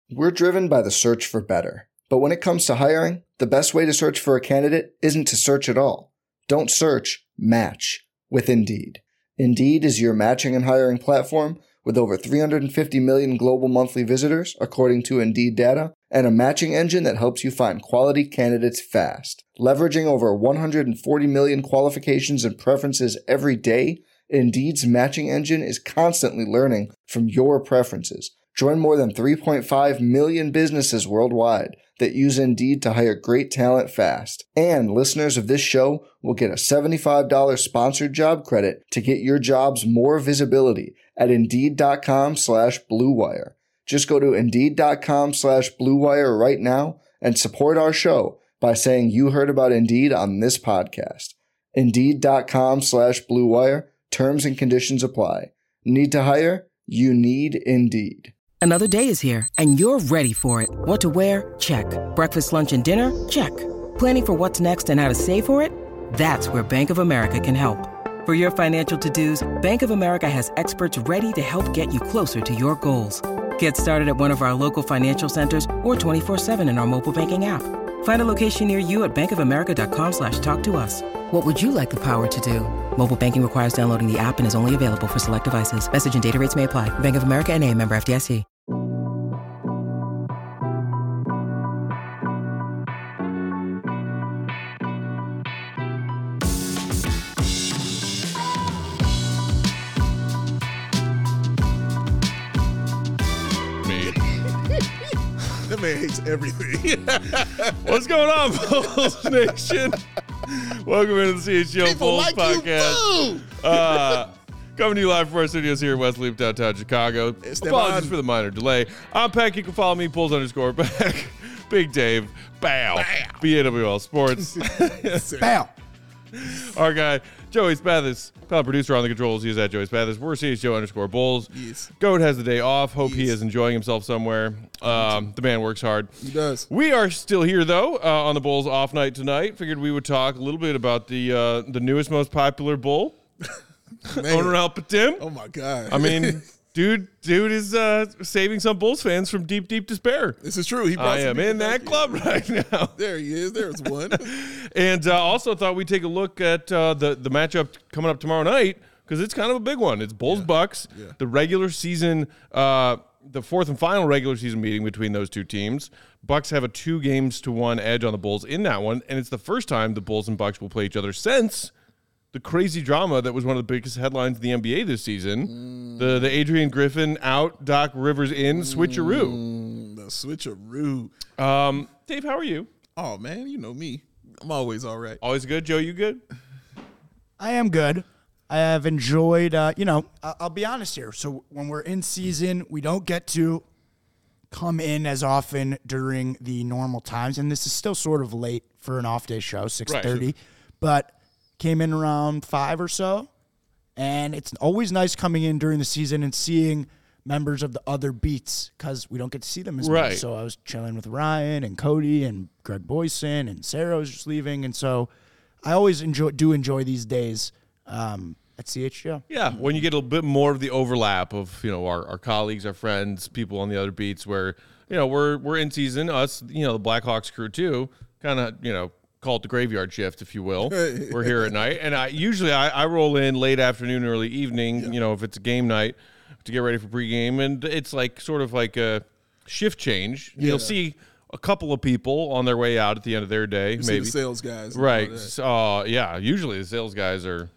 We're driven by the search for better. But when it comes to hiring, the best way to search for a candidate isn't to search at all. Don't search, match with Indeed. Indeed is your matching and hiring platform with over 350 million global monthly visitors, according to Indeed data, and a matching engine that helps you find quality candidates fast. Leveraging over 140 million qualifications and preferences every day, Indeed's matching engine is constantly learning from your preferences. Join more than 3.5 million businesses worldwide that use Indeed to hire great talent fast. And listeners of this show will get a $75 sponsored job credit to get your jobs more visibility at Indeed.com/Blue Wire. Just go to Indeed.com/Blue Wire right now and support our show by saying you heard about Indeed on this podcast. Indeed.com/Blue Wire. Terms and conditions apply. Need to hire? You need Indeed. Another day is here, and you're ready for it. What to wear? Check. Breakfast, lunch, and dinner? Check. Planning for what's next and how to save for it? That's where Bank of America can help. For your financial to-dos, Bank of America has experts ready to help get you closer to your goals. Get started at one of our local financial centers or 24/7 in our mobile banking app. Find a location near you at bankofamerica.com/talktous. What would you like the power to do? Mobile banking requires downloading the app and is only available for select devices. Message and data rates may apply. Bank of America N.A., member FDIC. That man hates everything. What's going on, Bulls Nation? Welcome into the CHGO Bulls like podcast. Coming to you live from our studios here in West Loop, downtown Chicago. Apologies for the minor delay. I'm Peck. You can follow me, Bulls_Peck. Big Dave. Bow. BAWL Sports. Bow. Our guy, Joey Spathis, fellow producer on the controls. He's at Joey Spathis. We're CHGO_Bulls. Yes. Goat has the day off. Hope he is enjoying himself somewhere. The man works hard. He does. We are still here, though, on the Bulls off night tonight. Figured we would talk a little bit about the newest, most popular Bull, Owner Al Patim. Oh, my God. I mean, dude is saving some Bulls fans from deep, deep despair. This is true. I am in that club right now. There he is. There's one. And also thought we'd take a look at the matchup coming up tomorrow night, because it's kind of a big one. It's Bulls-Bucks, the regular season, the fourth and final regular season meeting between those two teams. Bucks have a 2-1 edge on the Bulls in that one, and it's the first time the Bulls and Bucks will play each other since the crazy drama that was one of the biggest headlines in the NBA this season. The Adrian Griffin out, Doc Rivers in switcheroo. The switcheroo. Dave, how are you? Oh, man, you know me. I'm always all right. Always good. Joe, you good? I am good. I have enjoyed, I'll be honest here. So when we're in season, we don't get to come in as often during the normal times. And this is still sort of late for an off-day show, 6:30. Right. But came in around 5 or so. And it's always nice coming in during the season and seeing members of the other beats because we don't get to see them as much. So I was chilling with Ryan and Cody and Greg Boyson, and Sarah was just leaving. And so I always enjoy these days at CHGO. Yeah, when you get a bit more of the overlap of, our colleagues, our friends, people on the other beats where, we're in season, us, the Blackhawks crew too, kind of, call it the graveyard shift, if you will. We're here at night. And I roll in late afternoon, early evening, if it's a game night, to get ready for pregame. And it's sort of like a shift change. Yeah. You'll see a couple of people on their way out at the end of their day. Maybe the sales guys. Right. So, usually the sales guys are,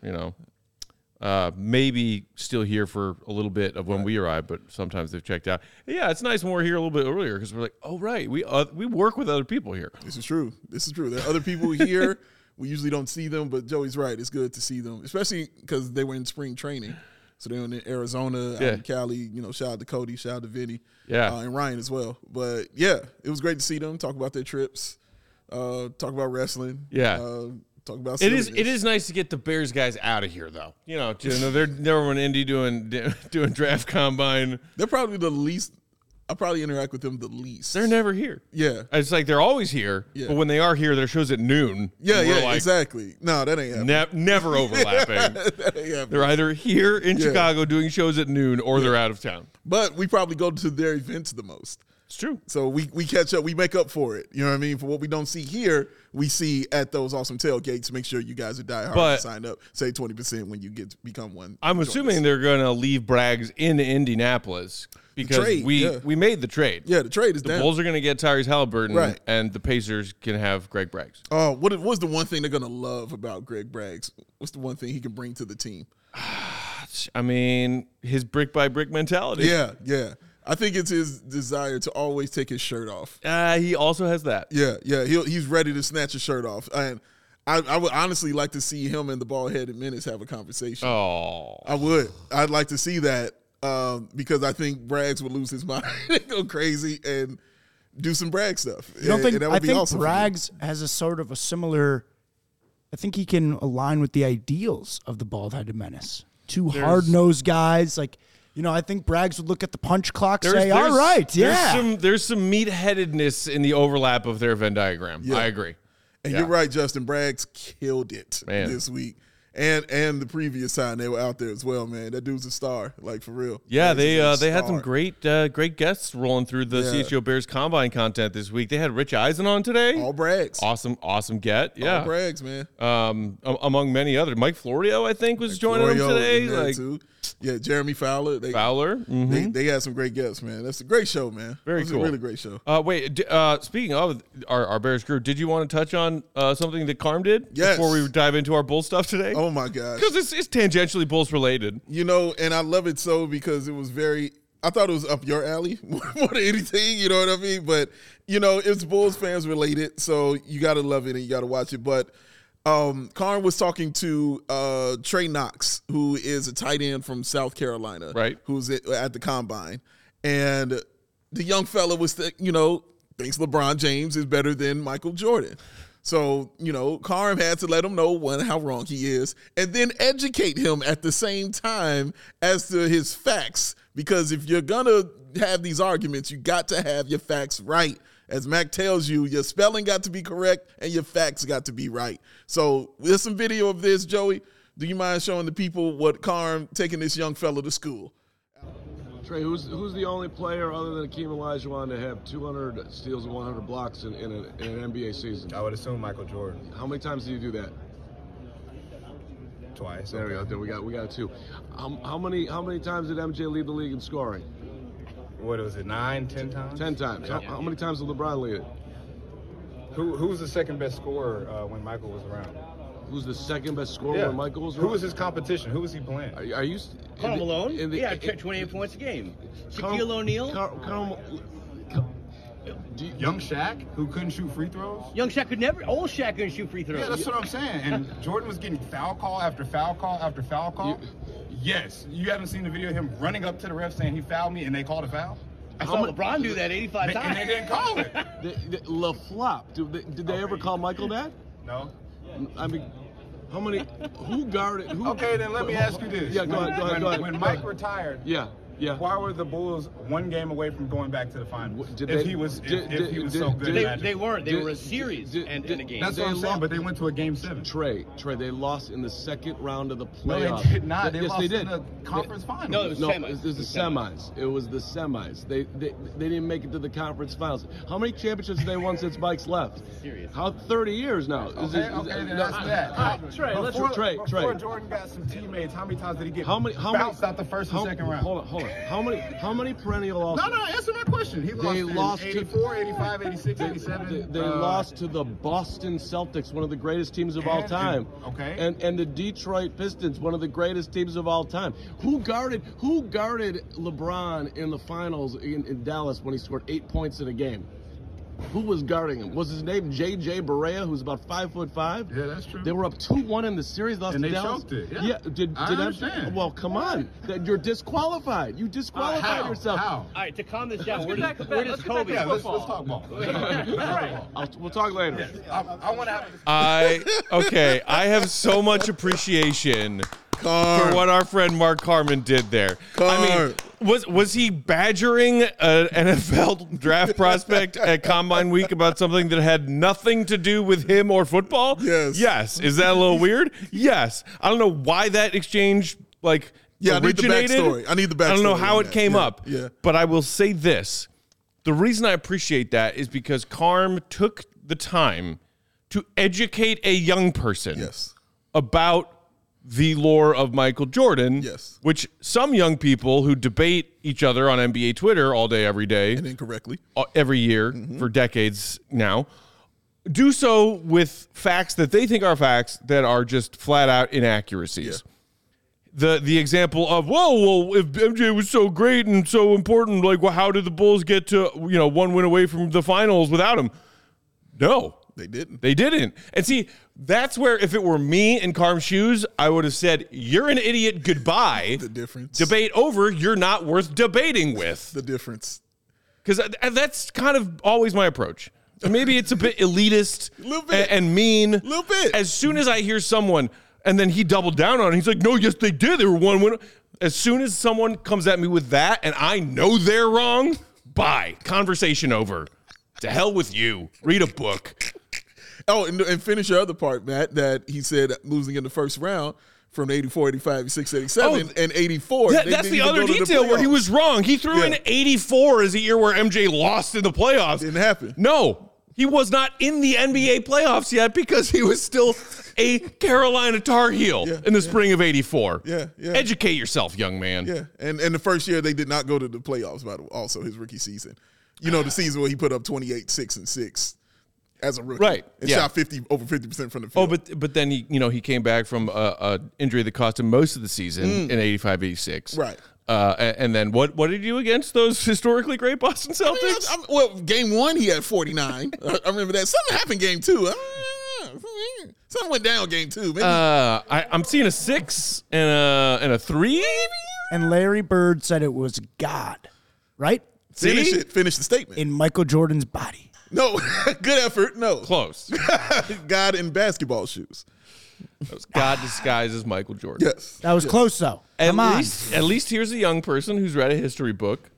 maybe still here for a little bit of when we arrive, but sometimes they've checked out. Yeah, it's nice when we're here a little bit earlier because we're like, oh, right, we work with other people here. This is true. There are other people here. We usually don't see them, but Joey's right. It's good to see them, especially because they were in spring training. So they were in Arizona, out in Cali. Shout out to Cody, shout out to Vinny, and Ryan as well. But, it was great to see them, talk about their trips, talk about wrestling. Yeah. Talk about it is nice to get the Bears guys out of here, though. They're never in Indy doing draft combine. They're probably the least. I probably interact with them the least. They're never here. Yeah, it's like they're always here, but when they are here, their show's at noon. Yeah, exactly. No, that ain't happening. Never overlapping. That ain't happening. They're either here in Chicago doing shows at noon, or they're out of town. But we probably go to their events the most. It's true. So we catch up, we make up for it. You know what I mean? For what we don't see here, we see at those awesome tailgates. Make sure you guys are diehard and sign up. Save 20% when you become one. I'm assuming they're going to leave Braggs in Indianapolis because we made the trade. Yeah, the trade is the Bulls are going to get Tyrese Halliburton, right, and the Pacers can have Greg Braggs. Oh, what's the one thing they're going to love about Greg Braggs? What's the one thing he can bring to the team? I mean, his brick-by-brick mentality. Yeah. I think it's his desire to always take his shirt off. He also has that. Yeah. He's ready to snatch his shirt off. And I would honestly like to see him and the ball-headed Menace have a conversation. Oh. I would. I'd like to see that because I think Braggs would lose his mind and go crazy and do some Bragg stuff. I think Braggs has a sort of a similar – I think he can align with the ideals of the bald-headed Menace. Two hard-nosed guys. Like, you know, I think Braggs would look at the punch clock and say, all right, yeah. There's some meat-headedness in the overlap of their Venn diagram. Yeah. I agree. And you're right, Justin. Braggs killed it this week. And the previous time they were out there as well, man. That dude's a star, like for real. Yeah, they had some great guests rolling through the CHGO Bears Combine content this week. They had Rich Eisen on today. All Braggs. Awesome get. Yeah. All Braggs, man. Among many others. Mike Florio, I think, was joining them today. Too. Yeah, Jeremy Fowler. They had some great guests, man. That's a great show, man. Very cool. A really great show. Speaking of our Bears crew, did you want to touch on something that Carm did before we dive into our Bull stuff today? Oh, my gosh. Because it's tangentially Bulls related. You know, and I love it so because it was I thought it was up your alley more than anything, you know what I mean? But, you know, it's Bulls fans related, so you got to love it and you got to watch it. But Karn was talking to Trey Knox, who is a tight end from South Carolina, right? Who's at the Combine. And the young fella was, thinks LeBron James is better than Michael Jordan. So, you know, Karm had to let him know, how wrong he is, and then educate him at the same time as to his facts. Because if you're going to have these arguments, you got to have your facts right. As Mac tells you, your spelling got to be correct and your facts got to be right. So there's some video of this, Joey. Do you mind showing the people what Karm taking this young fella to school? Trey, who's the only player other than Akeem Olajuwon to have 200 steals and 100 blocks in an NBA season? I would assume Michael Jordan. How many times do you do that? Twice. There we go. Then we got two. How many times did MJ lead the league in scoring? What was it, 9, 10 times? 10 times. Yeah. How many times did LeBron lead it? Who was the second best scorer when Michael was around? Who's the second best scorer when Michael was around? Who was his competition? Who was he playing? Are you Karl Malone? Yeah, 28 points a game. Shaquille O'Neal? Young Shaq, who couldn't shoot free throws? Young Shaq could never. Old Shaq couldn't shoot free throws. Yeah, that's what I'm saying. And Jordan was getting foul call after foul call after foul call. Yes. You haven't seen the video of him running up to the ref saying he fouled me and they called a foul? I saw LeBron do that 85 times. And they didn't call it. LaFlop. Did they ever call Michael that? No. I mean, who guarded? Okay, then let me ask you this. Yeah, go ahead. When Mike retired, yeah. Why were the Bulls one game away from going back to the finals? If he was so good, they weren't. They were a series and a game. That's what I'm saying. But they went to a game 7. Trey, they lost in the second round of the playoffs. No, they did not. Yes, they did. In the conference finals. No, it was semis. It was the semis. It was the semis. They didn't make it to the conference finals. How many championships have they won since Mike's left? Serious. 30 years now. Okay, then that's that. Trey, Before Jordan got some teammates, how many times did he get bounced out the first and second round? Hold on. How many perennial losses? No, answer my question. They lost 84, 85, 86, 87. They lost to the Boston Celtics, one of the greatest teams of all time. And the Detroit Pistons, one of the greatest teams of all time. Who guarded LeBron in the finals in Dallas when he scored 8 points in a game? Who was guarding him? Was his name J.J. Barea, who's about 5'5"? Yeah, that's true. They were up 2-1 in the series, lost to Dallas. And they choked it. Did I understand. Well, come on. You're disqualified. You disqualified yourself. How? All right, to calm this down, where does Kobe? Let's talk ball. We'll talk later. I want to have I have so much appreciation for what our friend Mark Carman did there. I mean, was he badgering an NFL draft prospect at Combine Week about something that had nothing to do with him or football? Yes. Is that a little weird? Yes. I don't know why that exchange originated. I need the backstory. I don't know how it came up. But I will say this. The reason I appreciate that is because Carm took the time to educate a young person about the lore of Michael Jordan, which some young people who debate each other on NBA Twitter all day, every day, and incorrectly, every year for decades now, do so with facts that they think are facts that are just flat out inaccuracies. The example of, well, if MJ was so great and so important, like, well, how did the Bulls get to, one win away from the finals without him? No. They didn't. They didn't. And see, that's where if it were me in Carm's shoes, I would have said, you're an idiot, goodbye. The difference. Debate over, you're not worth debating with. The difference. Because that's kind of always my approach. And maybe it's a bit elitist and mean. A little bit. As soon as I hear someone, and then he doubled down on it, he's like, no, yes, they did. They were one win. As soon as someone comes at me with that, and I know they're wrong, bye. Conversation over. To hell with you. Read a book. Oh, and finish your other part, Matt, that he said losing in the first round from 84, 85, 86, 87, and 84. That's the other detail where he was wrong. He threw in 84 as a year where MJ lost in the playoffs. Didn't happen. No, he was not in the NBA playoffs yet because he was still a Carolina Tar Heel in the spring of 84. Yeah. Educate yourself, young man. Yeah, and the first year they did not go to the playoffs, by the way, also his rookie season. The season where he put up 28, 6, and 6. As a rookie, right? And shot over 50% from the field. Oh, but then he came back from a injury that cost him most of the season in 85, 86. Right. And then what did he do against those historically great Boston Celtics? Game 1 he had 49. I remember that. Something happened game 2. Something went down game 2. Maybe. I'm seeing a 6 and a 3. And Larry Bird said it was God, right? Finish the statement. In Michael Jordan's body. No, good effort. No. Close. God in basketball shoes. That was God disguised as Michael Jordan. Yes. That was close, though. Come on. At least here's a young person who's read a history book.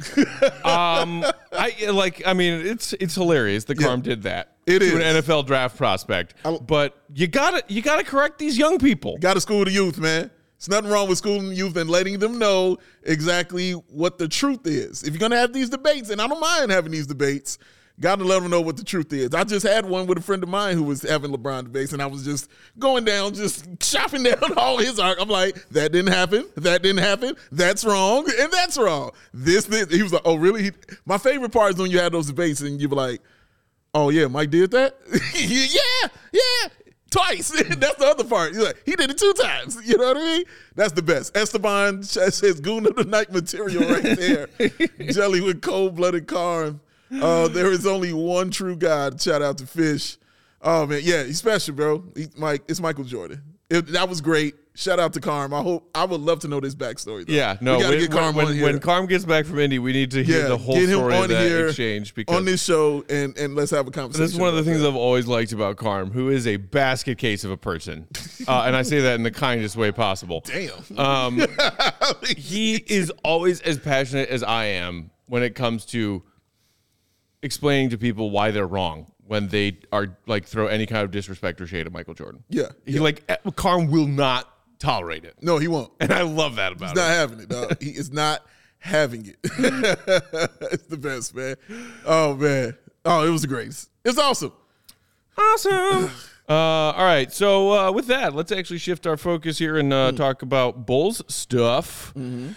It's hilarious that Carm did that. It is an NFL draft prospect. But you gotta correct these young people. Got to school the youth, man. There's nothing wrong with schooling the youth and letting them know exactly what the truth is. If you're gonna have these debates, and I don't mind having these debates, got to let them know what the truth is. I just had one with a friend of mine who was having LeBron debates, and I was just going down, just chopping down all his art. I'm like, that didn't happen. That didn't happen. That's wrong, and that's wrong. This. He was like, oh, really? My favorite part is when you had those debates, and you were like, oh, yeah, Mike did that? yeah. Twice. That's the other part. He's like, he did it 2 times. You know what I mean? That's the best. Esteban says Goon of the Night material right there. Jelly with cold-blooded Carm. There is only one true God. Shout out to Fish. Oh, man. Yeah, he's special, bro. It's Michael Jordan. That was great. Shout out to Carm. I would love to know this backstory, though. Yeah, no. When Carm gets back from Indy, we need to hear the whole story of that exchange. Because on this show, and let's have a conversation. This is one of the things I've always liked about Carm, who is a basket case of a person. And I say that in the kindest way possible. Damn. He is always as passionate as I am when it comes to explaining to people why they're wrong when they are throw any kind of disrespect or shade at Michael Jordan. Yeah. Carm will not tolerate it. No, he won't. And I love that about him. He's not having it, dog. He is not having it. It's the best, man. Oh, man. Oh, it was the greatest. It's awesome. Awesome. All right. So with that, let's actually shift our focus here and talk about Bulls stuff. Mm-hmm.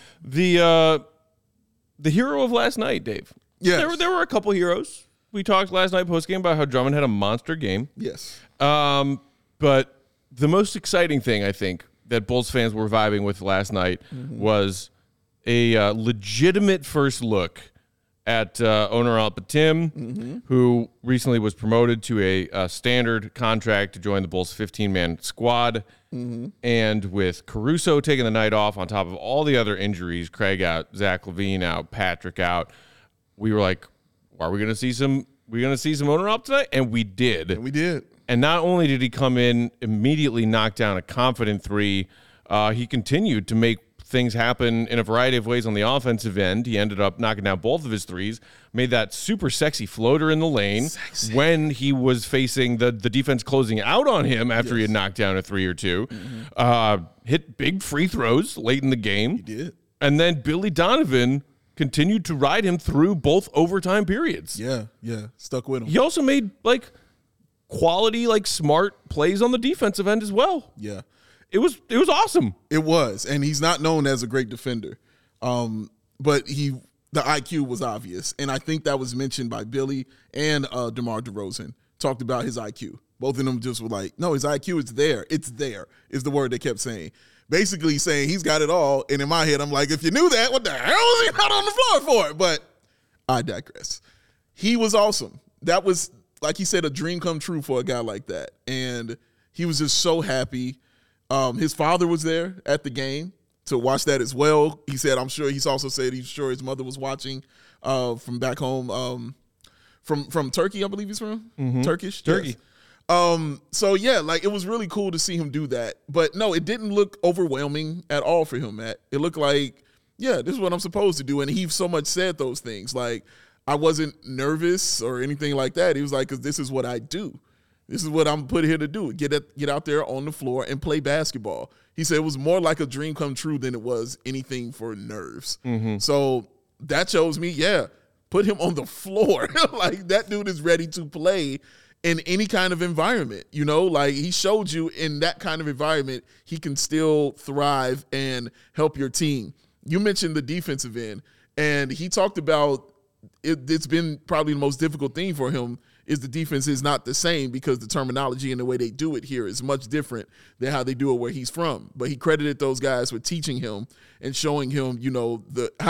The hero of last night, Dave. Yes. There were a couple heroes. We talked last night post-game about how Drummond had a monster game. Yes. But the most exciting thing, I think, that Bulls fans were vibing with last night was a legitimate first look at owner Al-Patim, who recently was promoted to a standard contract to join the Bulls' 15-man squad. And with Caruso taking the night off on top of all the other injuries, Craig out, Zach LaVine out, Patrick out, we were like, are we going to see some? We're going to see some owner up tonight, and we did. And not only did he come in, immediately knock down a confident 3, he continued to make things happen in a variety of ways on the offensive end. He ended up knocking down both of his 3s, made that super sexy floater in the lane when he was facing the defense closing out on him after he had knocked down a 3 or 2. Hit big free throws late in the game. He did. And then Billy Donovan continued to ride him through both overtime periods. Yeah, stuck with him. He also made like quality, like smart plays on the defensive end as well. Yeah. It was awesome. It was, and he's not known as a great defender. But the IQ was obvious, and I think that was mentioned by Billy and DeMar DeRozan. Talked about his IQ. Both of them just were like, no, his IQ is there. It's there is the word they kept saying. Basically saying he's got it all, and in my head, I'm like, if you knew that, what the hell is he not on the floor for? But I digress. He was awesome. That was, like he said, a dream come true for a guy like that, and he was just so happy. His father was there at the game to watch that as well. He said, he's also said he's sure his mother was watching from back home, from Turkey, I believe he's from. Mm-hmm. Turkey. Yes. So yeah, like it was really cool to see him do that. But no, it didn't look overwhelming at all for him, Matt. It looked like, yeah, this is what I'm supposed to do. And he so much said those things. Like, I wasn't nervous or anything like that. He was like, because this is what I do. This is what I'm put here to do. Get out there on the floor and play basketball. He said it was more like a dream come true than it was anything for nerves. Mm-hmm. So that shows me, yeah, put him on the floor. Like, that dude is ready to play in any kind of environment. You know, like he showed you in that kind of environment, he can still thrive and help your team. You mentioned the defensive end, and he talked about it's been probably the most difficult thing for him is the defense is not the same because the terminology and the way they do it here is much different than how they do it where he's from. But he credited those guys with teaching him and showing him, you know,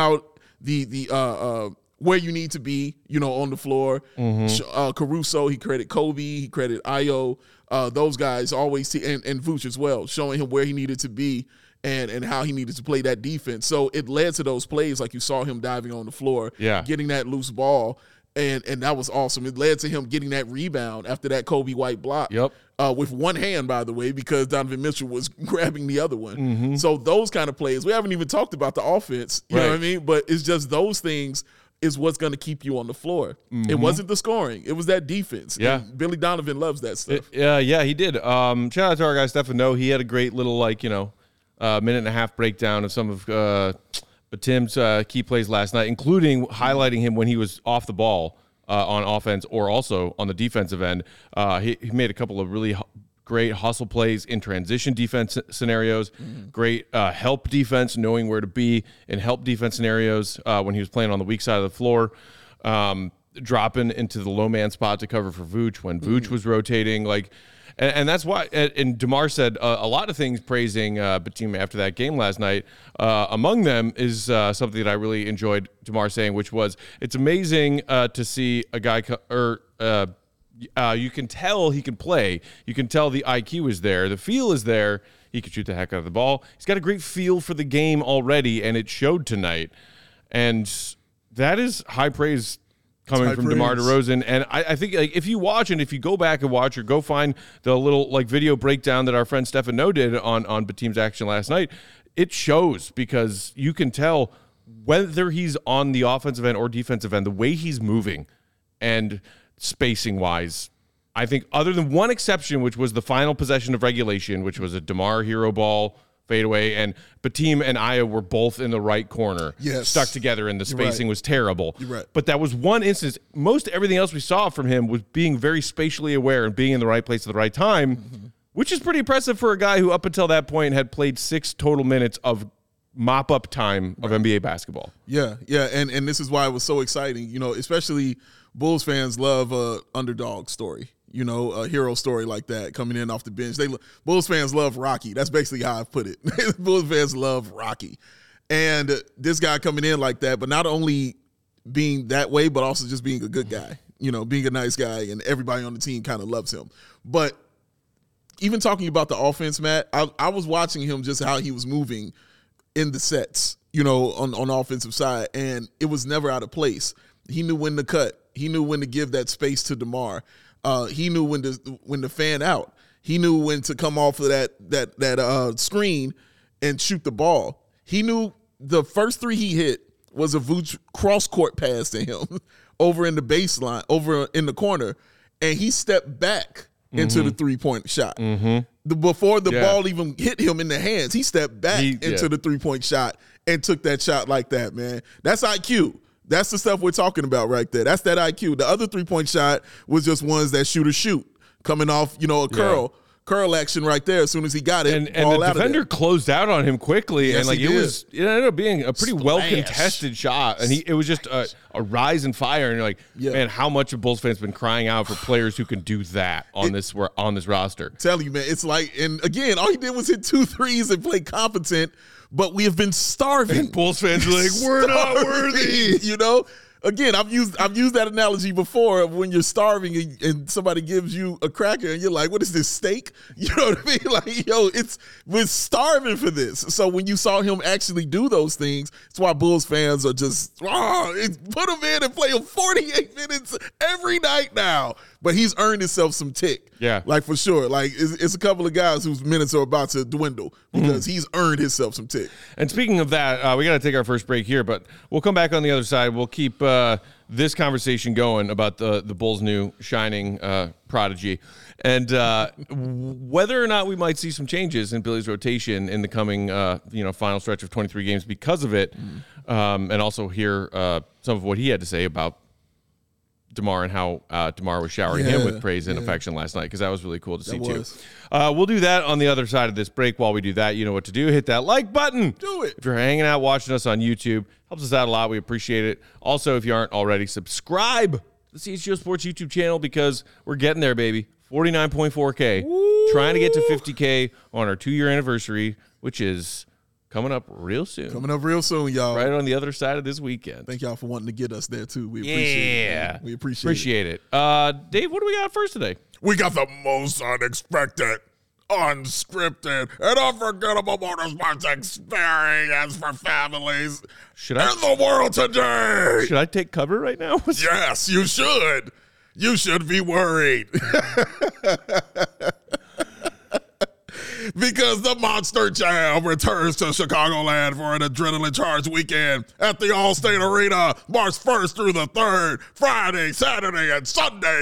where you need to be, you know, on the floor. Mm-hmm. Caruso, he credited Kobe, he credited Ayo. Those guys always and Vooch as well, showing him where he needed to be and how he needed to play that defense. So it led to those plays like you saw him diving on the floor, getting that loose ball. And that was awesome. It led to him getting that rebound after that Kobe White block with one hand, by the way, because Donovan Mitchell was grabbing the other one. Mm-hmm. So those kind of plays, we haven't even talked about the offense, you know what I mean? But it's just those things is what's going to keep you on the floor. Mm-hmm. It wasn't the scoring. It was that defense. Yeah. And Billy Donovan loves that stuff. Yeah, he did. Shout out to our guy, Stefan Noe. He had a great little, minute and a half breakdown of some of Tim's key plays last night, including highlighting him when he was off the ball on offense or also on the defensive end. He made a couple of really great hustle plays in transition defense scenarios, great help defense, knowing where to be in help defense scenarios when he was playing on the weak side of the floor, dropping into the low man spot to cover for Vooch when Vooch was rotating. And that's why, and DeMar said a lot of things praising Batum after that game last night. Among them is something that I really enjoyed DeMar saying, which was, it's amazing to see a guy, you can tell he can play. You can tell the IQ is there. The feel is there. He can shoot the heck out of the ball. He's got a great feel for the game already, and it showed tonight. And that is high praise coming from DeMar DeRozan. And I think if you watch and if you go back and watch or go find the little video breakdown that our friend Stefan Noe did on Batum's action last night, it shows because you can tell whether he's on the offensive end or defensive end, the way he's moving and spacing-wise. I think other than one exception, which was the final possession of regulation, which was a DeMar hero ball fadeaway, and Batum and Ayo were both in the right corner, stuck together, and the spacing was terrible. You're right. But that was one instance. Most everything else we saw from him was being very spatially aware and being in the right place at the right time, which is pretty impressive for a guy who up until that point had played 6 total minutes of mop-up time of NBA basketball. Yeah, and this is why it was so exciting. You know, especially Bulls fans love a underdog story. You know, a hero story like that coming in off the bench. Bulls fans love Rocky. That's basically how I put it. Bulls fans love Rocky. And this guy coming in like that, but not only being that way, but also just being a good guy, you know, being a nice guy, and everybody on the team kind of loves him. But even talking about the offense, Matt, I was watching him just how he was moving in the sets, you know, on the offensive side, and it was never out of place. He knew when to cut. He knew when to give that space to DeMar. He knew when to fan out. He knew when to come off of that screen and shoot the ball. He knew the first 3 he hit was a Vooch cross-court pass to him over in the baseline, over in the corner, and he stepped back into the three-point shot. Before the ball even hit him in the hands, he stepped back into the three-point shot and took that shot like that, man. That's IQ. That's the stuff we're talking about right there. That's that IQ. The other 3-point shot was just ones that shoot coming off, a curl. Yeah. Curl action right there as soon as he got it. And the defender closed out on him quickly. Yes, and it ended up being a pretty well-contested shot. And it was just a rise and fire. And you're like, man, how much have Bulls fans been crying out for players who can do that on this roster? Tell you, man, it's like, and again, all he did was hit 2 threes and play competent, but we have been starving. And Bulls fans are like, we're not worthy. Again, I've used that analogy before of when you're starving and somebody gives you a cracker and you're like, what is this, steak? You know what I mean? Like, we're starving for this. So when you saw him actually do those things, it's why Bulls fans are just, put him in and play him 48 minutes every night now. But he's earned himself some tick. Yeah. Like, for sure. Like, it's a couple of guys whose minutes are about to dwindle because he's earned himself some tick. And speaking of that, we got to take our first break here, but we'll come back on the other side. We'll keep this conversation going about the Bulls' new shining prodigy and whether or not we might see some changes in Billy's rotation in the coming final stretch of 23 games because of it, and also hear some of what he had to say about DeMar and how DeMar was showering him with praise and affection last night, because that was really cool to see too. We'll do that on the other side of this break. While we do that, you know what to do. Hit that like button. Do it. If you're hanging out watching us on YouTube, helps us out a lot. We appreciate it. Also, if you aren't already, subscribe to the CHGO Sports YouTube channel, because we're getting there, baby. 49.4K. Woo! Trying to get to 50K on our 2-year anniversary, which is coming up real soon. Y'all. Right on the other side of this weekend. Thank y'all for wanting to get us there, too. We appreciate it. Man. We appreciate it. Dave, what do we got first today? We got the most unexpected, unscripted, and unforgettable motorsports experience for families in the world today. Should I take cover right now? Yes, you should. You should be worried. Because the Monster Jam returns to Chicagoland for an adrenaline-charged weekend at the Allstate Arena, March 1st through the 3rd, Friday, Saturday, and Sunday.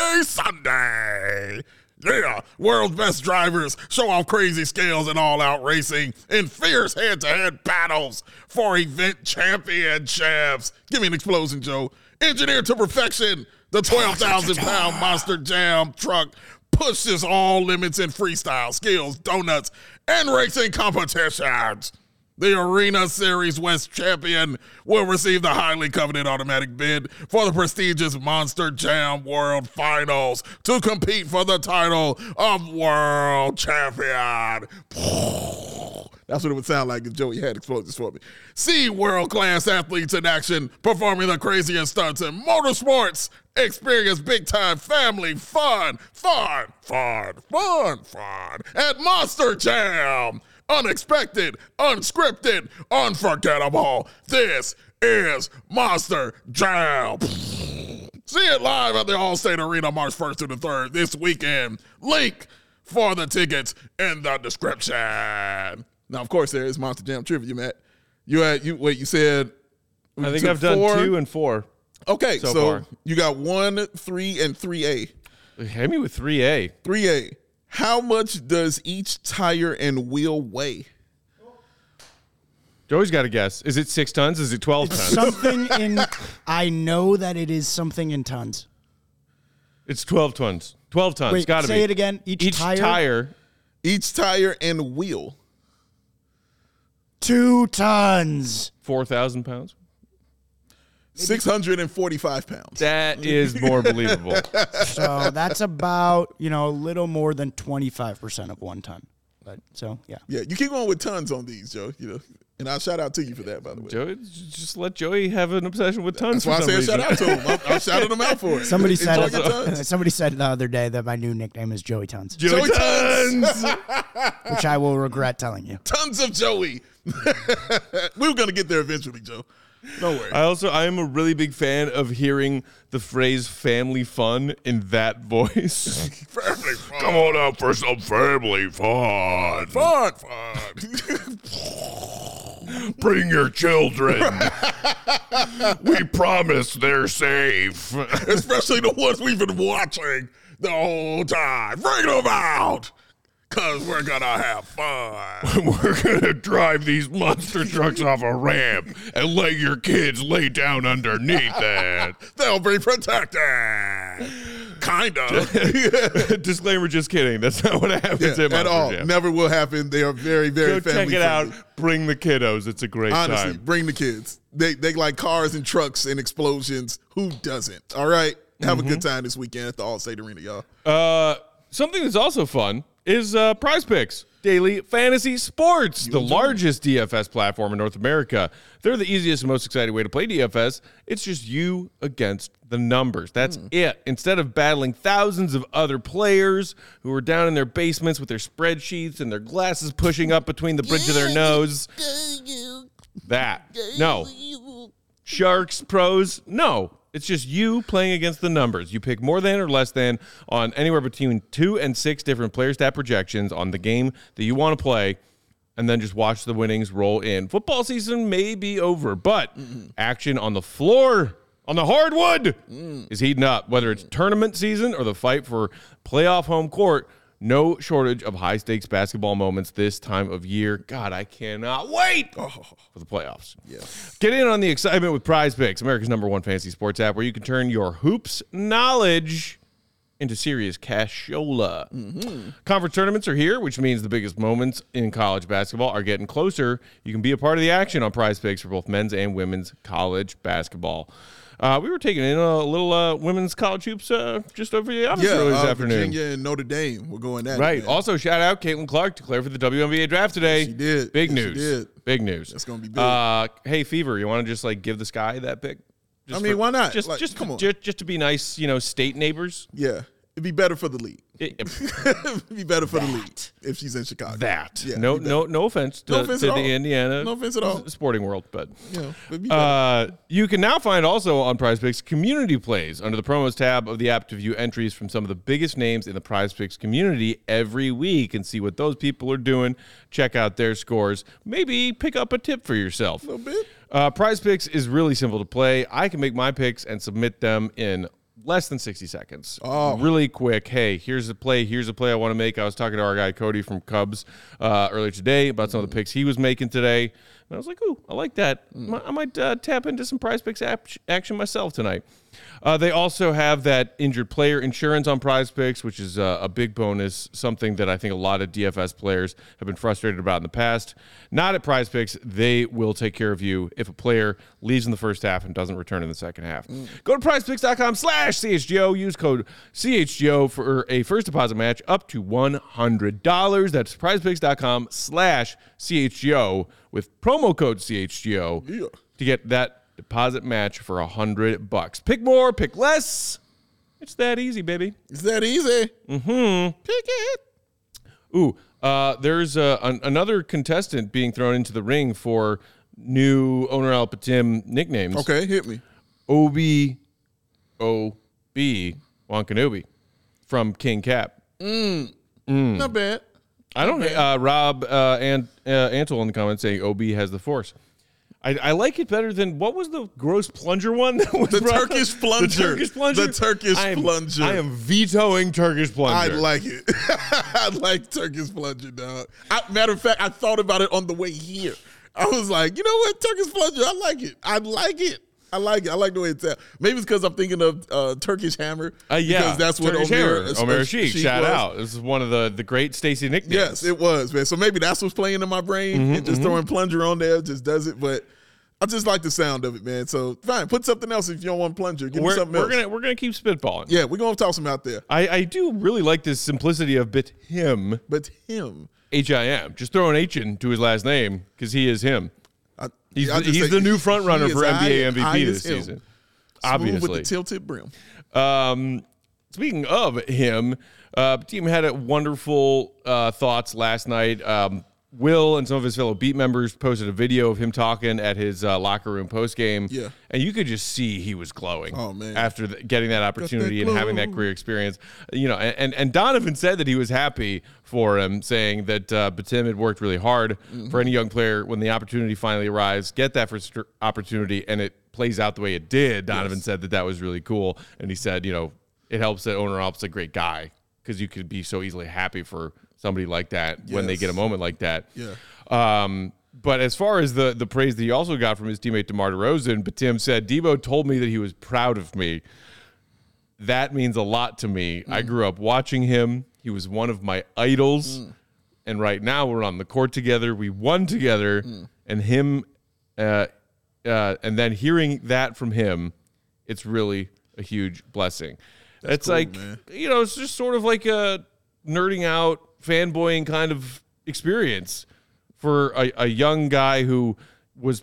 Yeah, world's best drivers show off crazy skills in all-out racing in fierce head-to-head battles for event championships. Give me an explosion, Joe. Engineered to perfection, the 12,000-pound Monster Jam truck pushes all limits in freestyle, skills, donuts, and racing competitions. The Arena Series West champion will receive the highly coveted automatic bid for the prestigious Monster Jam World Finals to compete for the title of World Champion. That's what it would sound like if Joey had explosions for me. See world-class athletes in action performing the craziest stunts in motorsports. Experience big-time family fun at Monster Jam. Unexpected, unscripted, unforgettable. This is Monster Jam. See it live at the Allstate Arena March 1st to the 3rd this weekend. Link for the tickets in the description. Now, of course, there is Monster Jam trivia, Matt. You said I think I've done 2 and 4. Okay, so you got 1, 3, and 3A. Hit me with 3A. 3A. How much does each tire and wheel weigh? Joey's got to guess. Is it 6 tons? Is it 12 tons? Something in. I know that it is something in tons. It's 12 tons. 12 tons. Wait, gotta say be. It again. Each tire. Each tire and wheel. 2 tons. 4,000 pounds. 645 pounds. That is more believable. So that's about, a little more than 25% of 1 ton. But yeah. Yeah, you keep going with tons on these, Joe. And I'll shout out to you for that, by the way. Joey, just let Joey have an obsession with tons. That's why I said shout out to him. I'm shouting him out for it. Somebody said the other day that my new nickname is Joey Tons. Joey Tons! Which I will regret telling you. Tons of Joey. We were going to get there eventually, Joe. No worries. I am a really big fan of hearing the phrase family fun in that voice. Family fun. Come on out for some family fun. Fun. Bring your children. We promise they're safe. Especially the ones we've been watching the whole time. Bring them out. because we're going to have fun. We're going to drive these monster trucks off a ramp and let your kids lay down underneath it. They'll be protected. Kind of. Disclaimer, just kidding. That's not what happens at all. Jam. Never will happen. They are very, very Go family check it friendly. out. Bring the kiddos. It's a great Honestly, time. bring the kids. They like cars and trucks and explosions. Who doesn't? All right? Have a good time this weekend at the Allstate Arena, y'all. Something that's also fun is Prize Picks. Daily fantasy sports, the largest DFS platform in North America. They're the easiest and most exciting way to play DFS. It's just you against the numbers. That's it. Instead of battling thousands of other players who are down in their basements with their spreadsheets and their glasses pushing up between the bridge of their nose. No. Sharks, pros, no. It's just you playing against the numbers. You pick more than or less than on anywhere between 2 and 6 different player stat projections on the game that you want to play, and then just watch the winnings roll in. Football season may be over, but action on the floor, on the hardwood, is heating up. Whether it's tournament season or the fight for playoff home court, no shortage of high-stakes basketball moments this time of year. God, I cannot wait for the playoffs. Yeah. Get in on the excitement with Prize Picks, America's #1 fantasy sports app, where you can turn your hoops knowledge into serious cashola. Conference tournaments are here, which means the biggest moments in college basketball are getting closer. You can be a part of the action on Prize Picks for both men's and women's college basketball. We were taking in a little women's college hoops just over the office earlier this afternoon. Virginia and Notre Dame. We're going at right. it. Right. Also, shout out Caitlin Clark, declared for the WNBA draft today. She did. Big Yes, news. She did. Big news. That's going to be big. Hey, Fever, you want to just give the Sky that pick? Why not? Just come on. Just to be nice, state neighbors. Yeah. It'd be better for the league. It'd be better for the league if she's in Chicago. Yeah, no offense to the Indiana sporting world, but you can now find also on Prize Picks community plays under the promos tab of the app to view entries from some of the biggest names in the Prize Picks community every week and see what those people are doing. Check out their scores. Maybe pick up a tip for yourself. A little bit. Prize Picks is really simple to play. I can make my picks and submit them in less than 60 seconds. Really quick. Hey, here's a play I want to make. I was talking to our guy Cody from Cubs earlier today about some of the picks he was making today. And I was like, ooh, I like that. I might tap into some Prize Picks action myself tonight. They also have that injured player insurance on Prize Picks, which is a big bonus, something that I think a lot of DFS players have been frustrated about in the past. Not at Prize Picks. They will take care of you if a player leaves in the first half and doesn't return in the second half. Go to prizepicks.com/CHGO. Use code CHGO for a first deposit match up to $100. That's prizepicks.com/CHGO with promo code CHGO to get that deposit match for $100. Pick more, pick less. It's that easy, baby. It's that easy. Pick it. Ooh, there's another contestant being thrown into the ring for new Owner Al Patim nicknames. Okay, hit me. Obi Wankanobi from King Cap. Not bad. I don't know. Rob Antle in the comments saying OB has the force. I like it better than, what was the gross plunger one? The Turkish plunger. The Turkish plunger. I am vetoing Turkish plunger. I like it. I like Turkish plunger, dog. Matter of fact, I thought about it on the way here. I was like, you know what? Turkish plunger, I like it. I like it. I like the way it's at. Maybe it's because I'm thinking of Turkish hammer. Yeah. Because that's what Omer Sheik. Shout out. This is one of the great Stacey nicknames. Yes, it was, man. So maybe that's what's playing in my brain. And just throwing plunger on there just does it. But I just like the sound of it, man. So fine, put something else if you don't want plunger. Give me something else. We're gonna keep spitballing. Yeah, we're gonna toss them out there. I do really like this simplicity of Batim. Batim. HIM. Just throw an H into his last name because he is him. He's the new front runner for NBA MVP this season. Obviously. With the tilted brim. Speaking of him, team had a wonderful thoughts last night. Will and some of his fellow beat members posted a video of him talking at his locker room postgame. Yeah. And you could just see he was glowing. Oh, man. After getting that opportunity and having that career experience. And Donovan said that he was happy for him, saying that Batim had worked really hard for any young player when the opportunity finally arrives, get that first opportunity, and it plays out the way it did. Donovan said that was really cool. And he said, it helps that Owner Alp's a great guy. because you could be so easily happy for somebody like that when they get a moment like that. Yeah. But as far as the praise that he also got from his teammate DeMar DeRozan, Batum said, Debo told me that he was proud of me. That means a lot to me. I grew up watching him. He was one of my idols. And right now we're on the court together. We won together. And him, and then hearing that from him, it's really a huge blessing. It's cool, like, man. It's just sort of like a nerding out, fanboying kind of experience for a young guy who was,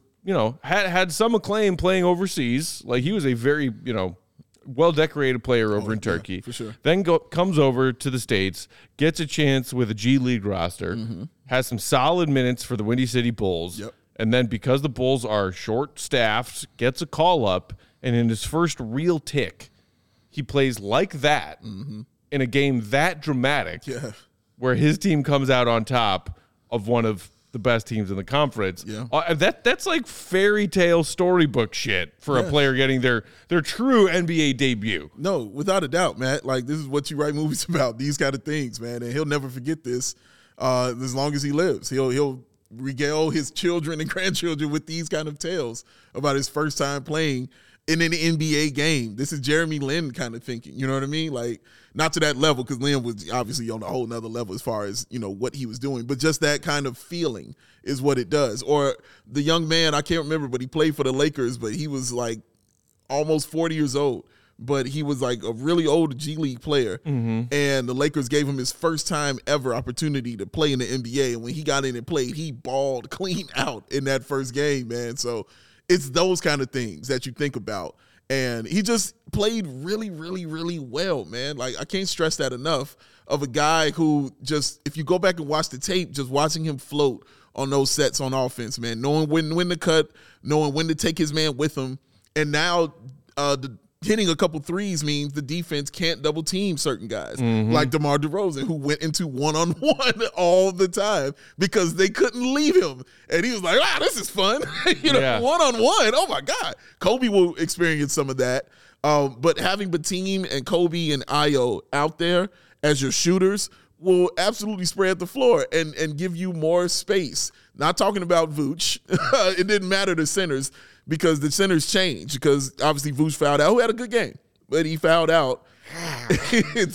had some acclaim playing overseas. Like, he was a very, well-decorated player over in Turkey. Yeah, for sure. Then comes over to the States, gets a chance with a G League roster, has some solid minutes for the Windy City Bulls, and then because the Bulls are short-staffed, gets a call-up, and in his first real tick, he plays like that in a game that dramatic where his team comes out on top of one of the best teams in the conference. That's like fairy tale storybook shit for a player getting their true NBA debut. No, without a doubt, Matt. Like, this is what you write movies about, these kind of things, man. And he'll never forget this as long as he lives. He'll regale his children and grandchildren with these kind of tales about his first time playing in an NBA game. This is Jeremy Lin kind of thinking, you know what I mean? Like, not to that level, because Lin was obviously on a whole nother level as far as, what he was doing, but just that kind of feeling is what it does. Or the young man, I can't remember, but he played for the Lakers, but he was like almost 40 years old, but he was like a really old G League player. And the Lakers gave him his first time ever opportunity to play in the NBA. And when he got in and played, he balled clean out in that first game, man. So it's those kind of things that you think about. And he just played really, really, really well, man. Like, I can't stress that enough, of a guy who just, if you go back and watch the tape, just watching him float on those sets on offense, man, knowing when to cut, knowing when to take his man with him. And now hitting a couple threes means the defense can't double team certain guys, like DeMar DeRozan, who went into one-on-one all the time because they couldn't leave him. And he was like, wow, this is fun. One-on-one. Oh, my God. Kobe will experience some of that. But having Batum and Kobe and Ayo out there as your shooters will absolutely spread the floor and give you more space. Not talking about Vooch. It didn't matter to centers, because the centers changed, because obviously Vooch fouled out, who had a good game, but he fouled out. hit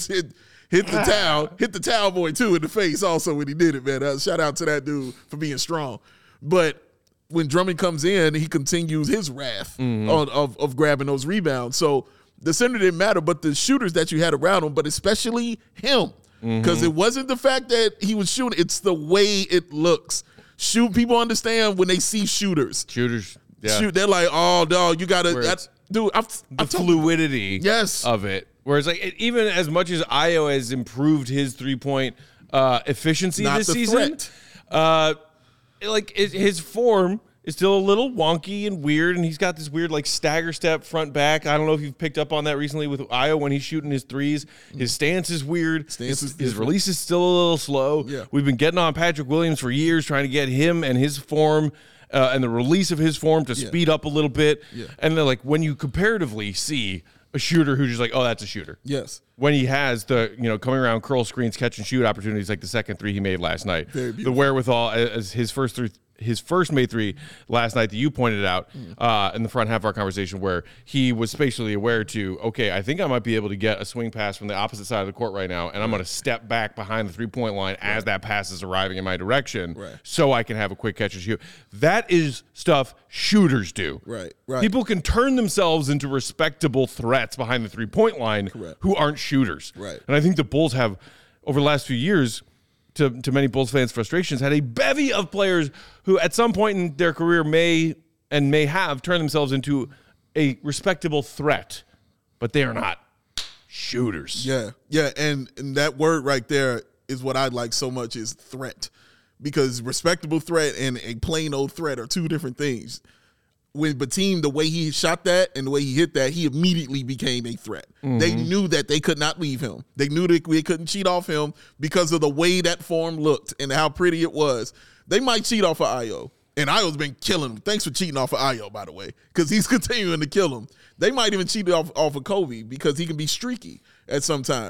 the towel boy too in the face also when he did it, man. Shout out to that dude for being strong. But when Drummond comes in, he continues his wrath of grabbing those rebounds. So the center didn't matter, but the shooters that you had around him, but especially him, because it wasn't the fact that he was shooting, it's the way it looks. People understand when they see shooters. Shoot, they're like, oh, dog, you got to, dude. The fluidity of it. Whereas, like, even as much as Ayo has improved his 3-point efficiency this season, his form is still a little wonky and weird, and he's got this weird, like, stagger step front back. I don't know if you've picked up on that recently with Ayo when he's shooting his threes. His stance is weird. His release is still a little slow. Yeah. We've been getting on Patrick Williams for years, trying to get him and his form and the release of his form to speed up a little bit. Yeah. And then, like, when you comparatively see a shooter who's just like, oh, that's a shooter. Yes. When he has the, coming around curl screens, catch and shoot opportunities like the second three he made last night. The wherewithal as his first made three last night that you pointed out in the front half of our conversation, where he was spatially aware to, okay, I think I might be able to get a swing pass from the opposite side of the court right now, and I'm going to step back behind the 3-point line as that pass is arriving in my direction so I can have a quick catch and shoot. That is stuff shooters do. Right. People can turn themselves into respectable threats behind the 3-point line who aren't shooters. Right. And I think the Bulls have, over the last few years, to many Bulls fans' frustrations, had a bevy of players who at some point in their career may have turned themselves into a respectable threat, but they are not shooters. Yeah, and that word right there is what I like so much, is threat, because respectable threat and a plain old threat are two different things. When Batum, the way he shot that and the way he hit that, he immediately became a threat. They knew that they could not leave him. They knew that they couldn't cheat off him because of the way that form looked and how pretty it was. They might cheat off of Ayo, and Ayo's been killing him. Thanks for cheating off of Ayo, by the way, because he's continuing to kill him. They might even cheat off of Kobe because he can be streaky at sometimes.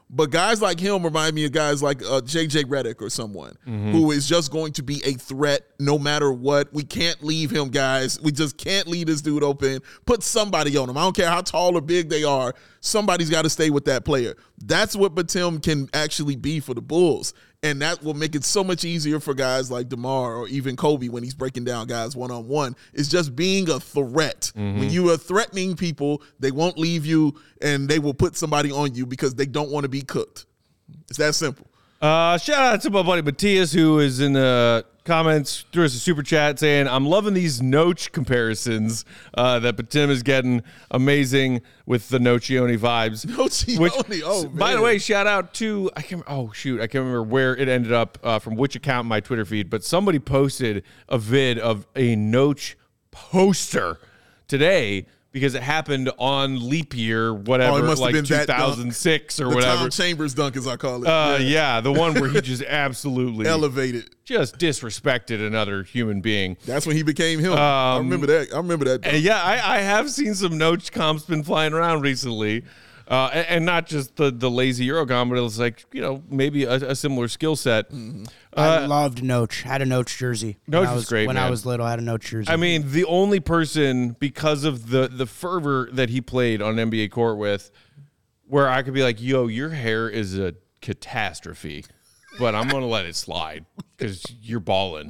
But guys like him remind me of guys like J.J. Redick or someone who is just going to be a threat no matter what. We can't leave him, guys. We just can't leave this dude open. Put somebody on him. I don't care how tall or big they are. Somebody's got to stay with that player. That's what Batum can actually be for the Bulls. And that will make it so much easier for guys like DeMar or even Kobe when he's breaking down guys one-on-one. It's just being a threat. When you are threatening people, they won't leave you and they will put somebody on you because they don't want to be cooked. It's that simple. Shout out to my buddy Matthias, who is in the comments, threw us a super chat saying, I'm loving these Noach comparisons that Batum is getting. Amazing with the Nocioni vibes. Nocioni, by the way, shout out to, I can't remember where it ended up, from which account in my Twitter feed, but somebody posted a vid of a Noach poster today because it happened on leap year, whatever, like 2006 or whatever. Tom Chambers dunk, as I call it. Yeah, the one where he just absolutely elevated, just disrespected another human being. That's when he became him. I remember that. Yeah, I have seen some Noach comps been flying around recently. And not just the lazy Eurocom, but it's like, maybe a similar skill set. I loved Noach. Had a Noach jersey. Noach was great, When I was little, I had a Noach jersey. I mean, the only person, because of the fervor that he played on NBA court with, where I could be like, yo, your hair is a catastrophe, but I'm going to let it slide because you're balling.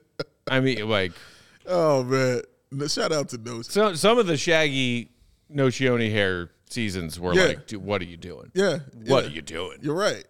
I mean, like. Oh, man. Shout out to Noach. So, some of the shaggy Nocioni hair seasons were like, dude, what are you doing? What are you doing? You're right.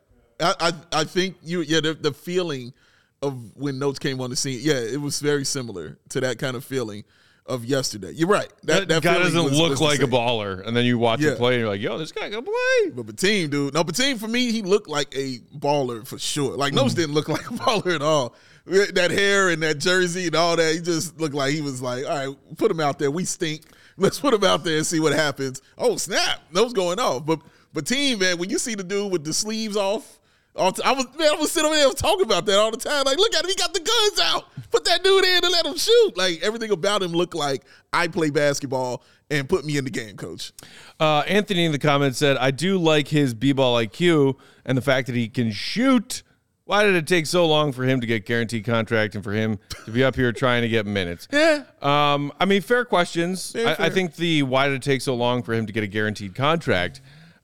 I think the feeling of when Noach came on the scene, it was very similar to that kind of feeling of yesterday. You're right. That guy doesn't look like a baller, and then you watch him play, and you're like, yo, this guy can play. But Batum, dude. No, Batum, for me, he looked like a baller for sure. Like, Noach didn't look like a baller at all. That hair and that jersey and all that, he just looked like he was like, all right, put him out there. We stink. Let's put him out there and see what happens. Oh, snap. Those going off. But team, man, when you see the dude with the sleeves off, I was sitting over there talking about that all the time. Like, look at him. He got the guns out. Put that dude in and let him shoot. Like, everything about him looked like I play basketball and put me in the game, coach. Anthony in the comments said, I do like his b-ball IQ and the fact that he can shoot. Why did it take so long for him to get guaranteed contract and for him to be up here trying to get minutes? I mean, fair questions. I think why did it take so long for him to get a guaranteed contract?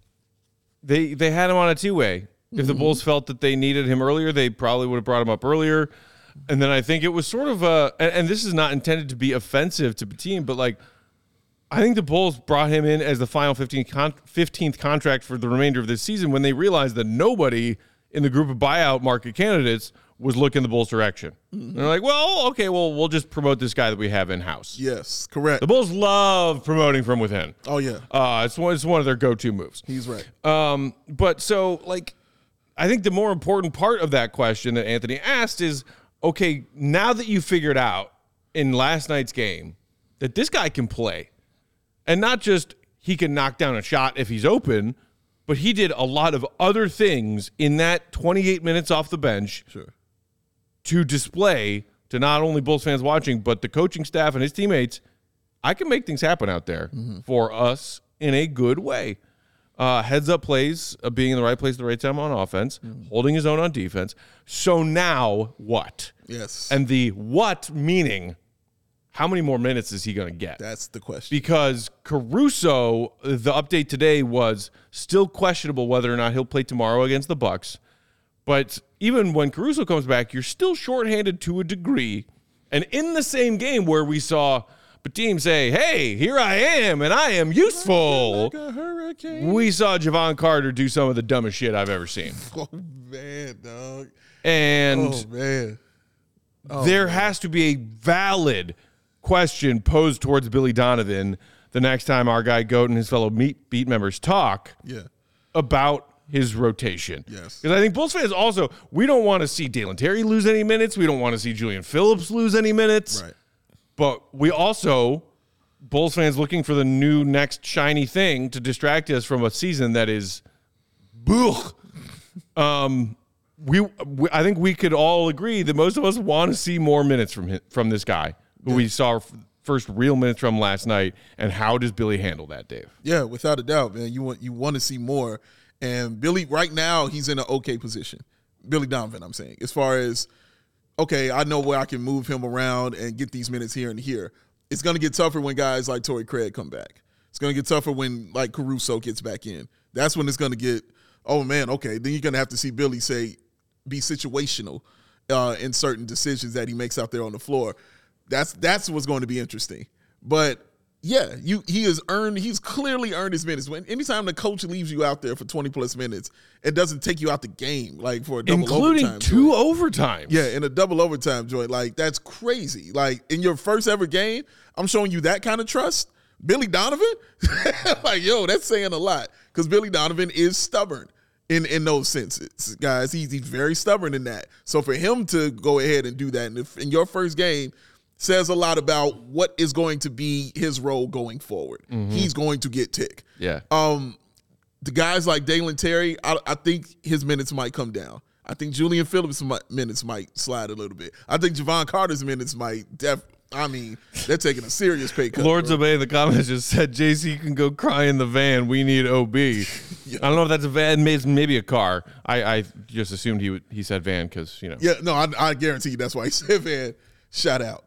They had him on a two-way. If the Bulls felt that they needed him earlier, they probably would have brought him up earlier. And then I think it was sort of and this is not intended to be offensive to the team, but like, I think the Bulls brought him in as the final 15th contract for the remainder of this season when they realized that nobody in the group of buyout market candidates was looking the Bulls' direction. And they're like, well, okay, we'll just promote this guy that we have in-house. Yes, correct. The Bulls love promoting from within. Oh, yeah. It's one of their go-to moves. He's right. But so, like, I think the more important part of that question that Anthony asked is, okay, now that you figured out in last night's game that this guy can play, and not just he can knock down a shot if he's open, but he did a lot of other things in that 28 minutes off the bench to display to not only Bulls fans watching, but the coaching staff and his teammates. I can make things happen out there for us in a good way. Heads-up plays, being in the right place at the right time on offense, holding his own on defense. So now what? Yes. And the what meaning, how many more minutes is he going to get? That's the question. Because Caruso, the update today was still questionable whether or not he'll play tomorrow against the Bucks. But even when Caruso comes back, you're still shorthanded to a degree. And in the same game where we saw Batum say, hey, here I am, and I am useful, like a hurricane, we saw Javon Carter do some of the dumbest shit I've ever seen. Oh, man, dog. And there has to be a valid question posed towards Billy Donovan the next time our guy Goat and his fellow beat members talk about his rotation. Yes. Because I think Bulls fans also, we don't want to see Dalen Terry lose any minutes. We don't want to see Julian Phillips lose any minutes. Right. But we also, Bulls fans looking for the new next shiny thing to distract us from a season that is I think we could all agree that most of us want to see more minutes from this guy who we saw first real minutes from last night. And how does Billy handle that, Dave? Yeah, without a doubt, man. You want to see more. And Billy, right now, he's in an okay position. Billy Donovan, I'm saying, as far as, okay, I know where I can move him around and get these minutes here and here. It's going to get tougher when guys like Torrey Craig come back. It's going to get tougher when, like, Caruso gets back in. That's when it's going to get, oh, man, okay, then you're going to have to see Billy, be situational in certain decisions that he makes out there on the floor. That's what's going to be interesting. But, yeah, he's clearly earned his minutes. Anytime the coach leaves you out there for 20-plus minutes, it doesn't take you out the game, like, for a double including overtime. Including 2 overtimes. Yeah, in a double overtime joint. Like, that's crazy. Like, in your first ever game, I'm showing you that kind of trust. Billy Donovan? Like, yo, that's saying a lot. Because Billy Donovan is stubborn in those senses, guys. He's very stubborn in that. So for him to go ahead and do that in your first game says a lot about what is going to be his role going forward. Mm-hmm. He's going to get tick. Yeah. The guys like Dalen Terry, I think his minutes might come down. I think Julian Phillips' minutes might slide a little bit. I think Javon Carter's minutes might they're taking a serious pay cut. Lords Obey in the comments just said, JC can go cry in the van. We need OB. Yeah. I don't know if that's a van, maybe a car. I just assumed he said van because, you know. Yeah, no, I guarantee you that's why he said van. Shout out.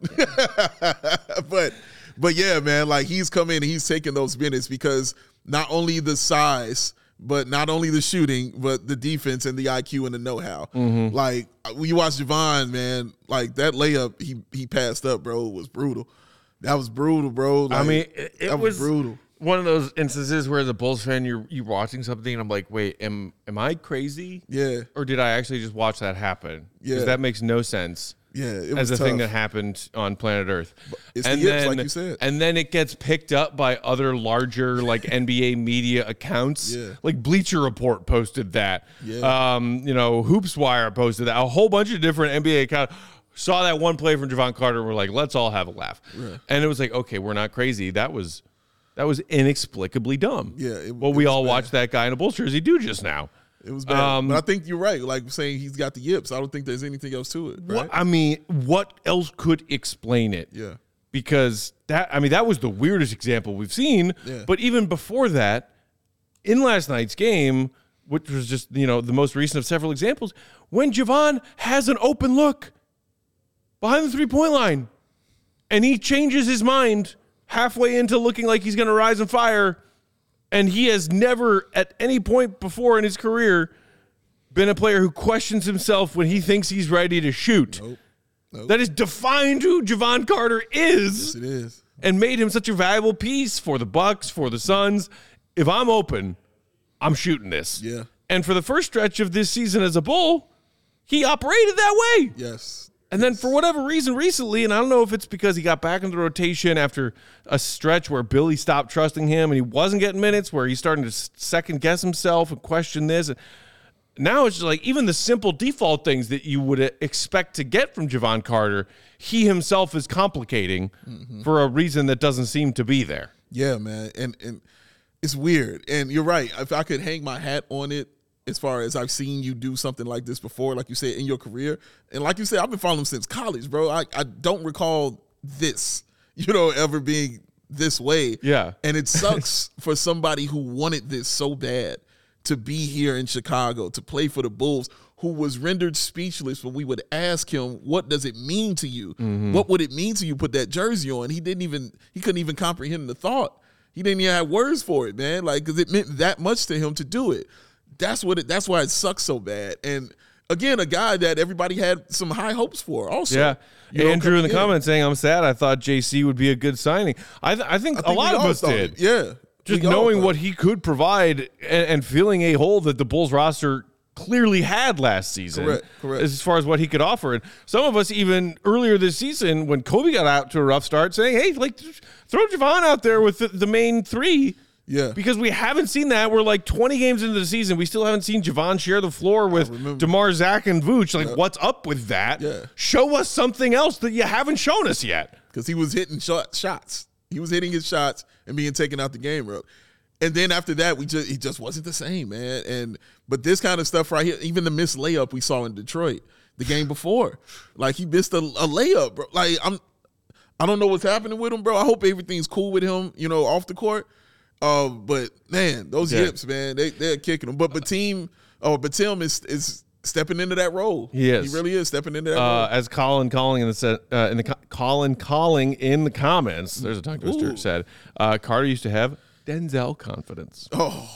But yeah, man, like he's come in and he's taking those minutes because not only the size, but not only the shooting, but the defense and the IQ and the know-how. Mm-hmm. Like, when you watch Javon, man, like that layup he passed up, bro, was brutal. That was brutal, bro. Like, I mean, it was brutal. One of those instances where as a Bulls fan, you're watching something and I'm like, wait, am I crazy? Yeah. Or did I actually just watch that happen? Yeah. Because that makes no sense. Yeah, it was as a tough. thing that happened on planet Earth. It's and the yips, like you said. And then it gets picked up by other larger like NBA media accounts. Yeah. Like Bleacher Report posted that. Yeah. Hoops Wire posted that. A whole bunch of different NBA accounts saw that one play from Javon Carter and were like, let's all have a laugh. Yeah. And it was like, okay, we're not crazy. That was inexplicably dumb. Yeah. We all watched that guy in a Bulls jersey do just now. It was bad. But I think you're right. Like saying he's got the yips. I don't think there's anything else to it. Right? What else could explain it? Yeah. Because that was the weirdest example we've seen. Yeah. But even before that, in last night's game, which was just, the most recent of several examples, when Javon has an open look behind the 3-point line and he changes his mind halfway into looking like he's going to rise and fire. And he has never, at any point before in his career, been a player who questions himself when he thinks he's ready to shoot. Nope. That has defined who Javon Carter is. Yes, it is. And made him such a valuable piece for the Bucks, for the Suns. If I'm open, I'm shooting this. Yeah. And for the first stretch of this season as a Bull, he operated that way. Yes. And then for whatever reason recently, and I don't know if it's because he got back into the rotation after a stretch where Billy stopped trusting him and he wasn't getting minutes, where he's starting to second guess himself and question this. Now it's just like even the simple default things that you would expect to get from Javon Carter, he himself is complicating for a reason that doesn't seem to be there. Yeah, man. And it's weird. And you're right. If I could hang my hat on it, as far as I've seen you do something like this before, like you said, in your career. And like you said, I've been following him since college, bro. I don't recall this, ever being this way. Yeah. And it sucks for somebody who wanted this so bad to be here in Chicago, to play for the Bulls, who was rendered speechless when we would ask him, what does it mean to you? Mm-hmm. What would it mean to you put that jersey on? He couldn't even comprehend the thought. He didn't even have words for it, man. Like, because it meant that much to him to do it. That's why it sucks so bad. And again, a guy that everybody had some high hopes for also. Yeah. Andrew in the comments saying, I'm sad. I thought JC would be a good signing. I think a lot of us did. Yeah. Just knowing what he could provide and filling a hole that the Bulls roster clearly had last season. Correct. As far as what he could offer. And some of us even earlier this season when Kobe got out to a rough start saying, hey, like throw Javon out there with the main three. Yeah. Because we haven't seen that. We're like 20 games into the season. We still haven't seen Javon share the floor with DeMar, Zach, and Vooch. Like, what's up with that? Yeah. Show us something else that you haven't shown us yet. Because he was hitting shots. He was hitting his shots and being taken out the game, bro. And then after that, he just wasn't the same, man. But this kind of stuff right here, even the missed layup we saw in Detroit the game before, like he missed a layup, bro. Like I don't know what's happening with him, bro. I hope everything's cool with him, off the court. But man, those hips, man, they're kicking them. But Batum is stepping into that role. He is. He really is stepping into that role. As Colin Calling in the comments, there's a tongue twister, said, Carter used to have Denzel confidence.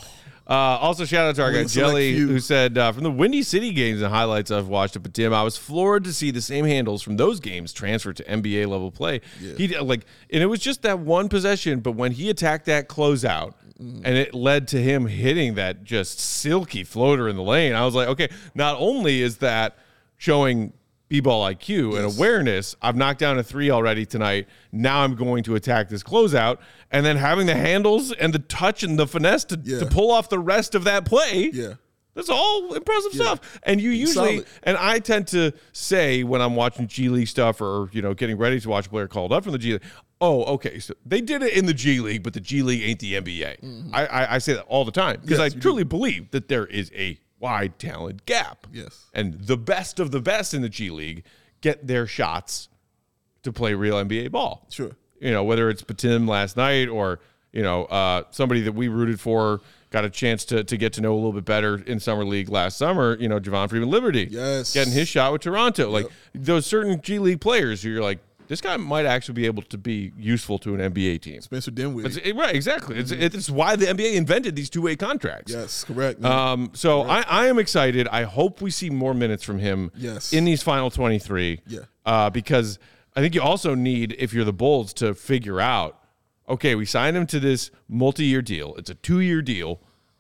Also, shout out to our guy Jelly, who said, from the Windy City games and highlights I've watched at Batum, I was floored to see the same handles from those games transfer to NBA level play. Yeah. And it was just that one possession, but when he attacked that closeout, and it led to him hitting that just silky floater in the lane, I was like, okay, not only is that showing B-ball IQ and awareness, I've knocked down a 3 already tonight. Now I'm going to attack this closeout, and then having the handles and the touch and the finesse to pull off the rest of that play. Yeah. That's all impressive stuff. And you usually, and I tend to say when I'm watching G League stuff or, getting ready to watch a player called up from the G League, oh, okay, so they did it in the G League, but the G League ain't the NBA. Mm-hmm. I say that all the time because I truly believe that there is a wide talent gap. Yes. And the best of the best in the G League get their shots to play real NBA ball. Sure. Whether it's Batum last night or, somebody that we rooted for got a chance to get to know a little bit better in Summer League last summer, Javon Freeman Liberty. Yes. Getting his shot with Toronto. Like those certain G League players, you're like, this guy might actually be able to be useful to an NBA team. Spencer Dinwiddie. Right, exactly. It's why the NBA invented these two-way contracts. Yes, correct. So correct. I am excited. I hope we see more minutes from him in these final 23. Yeah. Because I think you also need, if you're the Bulls, to figure out, okay, we signed him to this multi-year deal. It's a 2-year deal.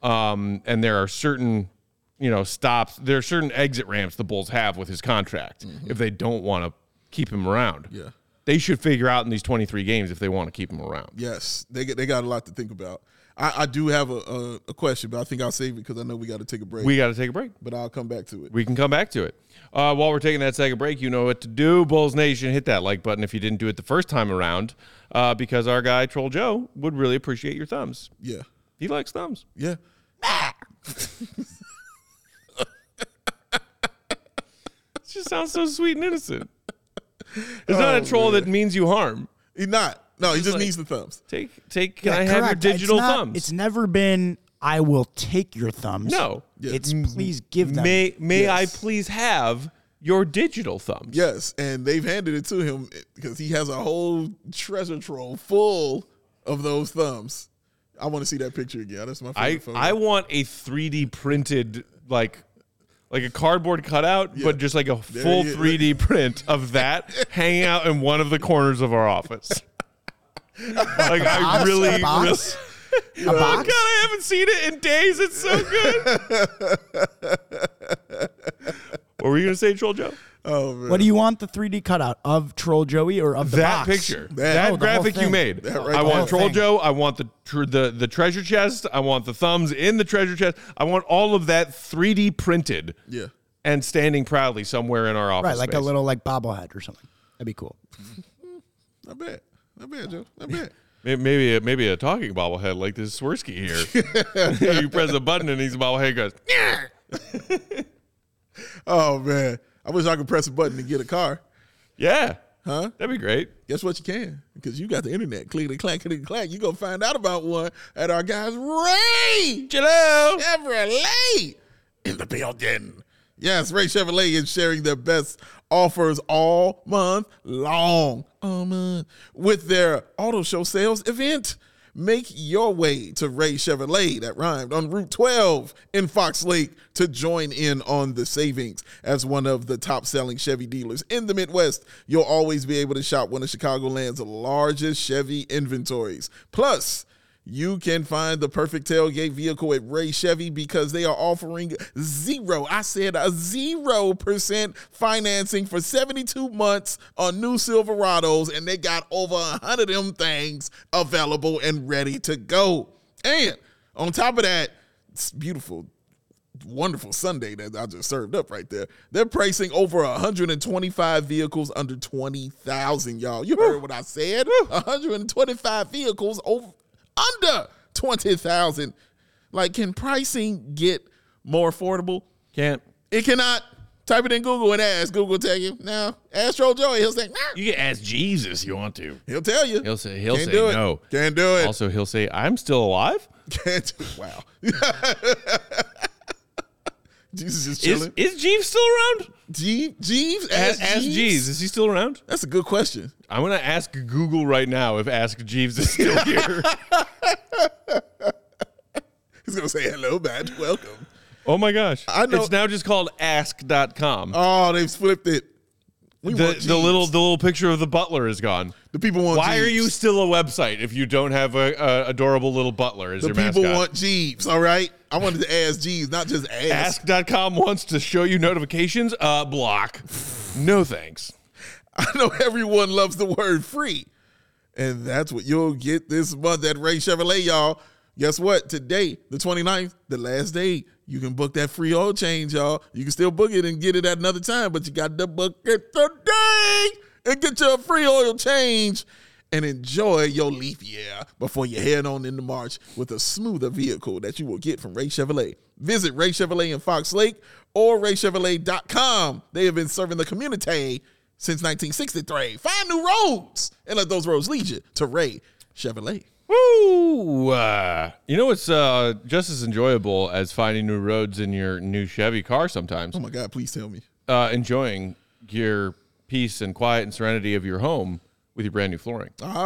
And there are certain, stops. There are certain exit ramps the Bulls have with his contract if they don't want to keep him around. Yeah. They should figure out in these 23 games if they want to keep him around. Yes, they got a lot to think about. I do have a question, but I think I'll save it because I know we got to take a break. We got to take a break. But I'll come back to it. We can come back to it. While we're taking that second break, you know what to do. Bulls Nation, hit that like button if you didn't do it the first time around because our guy, Troll Joe, would really appreciate your thumbs. Yeah. He likes thumbs. Yeah. It just sounds so sweet and innocent. It's not a troll that means you harm. He's not. No, he just needs the thumbs. Can I have your digital thumbs? It's never been, I will take your thumbs. No. It's please give them. May I please have your digital thumbs? Yes, and they've handed it to him because he has a whole treasure trove full of those thumbs. I want to see that picture again. That's my favorite photo. I want a 3D printed, like a cardboard cutout, but just like a full 3D print of that hanging out in one of the corners of our office. Like I really. A box? Oh God, I haven't seen it in days. It's so good. What were you gonna say, Troll Joe? Oh man. What do you want the 3D cutout of Troll Joey or of the that box? Picture? That graphic you made. I want Troll Joe. I want the treasure chest. I want the thumbs in the treasure chest. I want all of that 3D printed. Yeah. And standing proudly somewhere in our office. Right, like space. a little bobblehead or something. That'd be cool. Not bad, Joe. Not bad. Maybe a talking bobblehead like this Swirsky here. You press a button and he's a bobblehead goes. Oh man, I wish I could press a button and get a car. Yeah, huh? That'd be great. Guess what? You can because you got the internet. Clickety clack, clickety clack. You gonna find out about one at our guys Ray Chevrolet in the building. Yes, Ray Chevrolet is sharing their best offers all month long. With their auto show sales event. Make your way to Ray Chevrolet, that rhymed, on Route 12 in Fox Lake to join in on the savings. As one of the top-selling Chevy dealers in the Midwest, you'll always be able to shop one of Chicagoland's largest Chevy inventories. Plus, you can find the perfect tailgate vehicle at Ray Chevy because they are offering 0% financing for 72 months on new Silverados, and they got over 100 of them things available and ready to go. And on top of that, it's beautiful, wonderful Sunday that I just served up right there. They're pricing over 125 vehicles under $20,000, y'all. You heard what I said. 125 vehicles under $20,000. Like, can pricing get more affordable? Can't. It cannot. Type it in Google and ask. Google will tell you. Now, ask Troll Joey. He'll say, nah. You can ask Jesus if you want to. He'll tell you. He'll say no. Can't do it. Also, he'll say, I'm still alive? Can't do it. Wow. Jesus is chilling. Is Jeeves still around? Jeeves? Ask Jeeves. Is he still around? That's a good question. I'm going to ask Google right now if Ask Jeeves is still here. He's going to say, hello, man. Welcome. Oh, my gosh. I know. It's now just called ask.com. Oh, they've flipped it. The little picture of the butler is gone. The people want Why Jeeves. are you still a website if you don't have a adorable little butler as your mascot? The people want Jeeves, all right? I wanted to ask Jeeves, not just ask. Ask.com wants to show you notifications? Block. No thanks. I know everyone loves the word free. And that's what you'll get this month at Ray Chevrolet, y'all. Guess what? Today, the 29th, the last day, you can book that free oil change, y'all. You can still book it and get it at another time, but you got to book it today and get your free oil change and enjoy your leap year before you head on into March with a smoother vehicle that you will get from Ray Chevrolet. Visit Ray Chevrolet in Fox Lake or raychevrolet.com. They have been serving the community since 1963. Find new roads and let those roads lead you to Ray Chevrolet. Woo! You know what's just as enjoyable as finding new roads in your new Chevy car sometimes? Oh, my God, please tell me. Enjoying your peace and quiet and serenity of your home with your brand new flooring.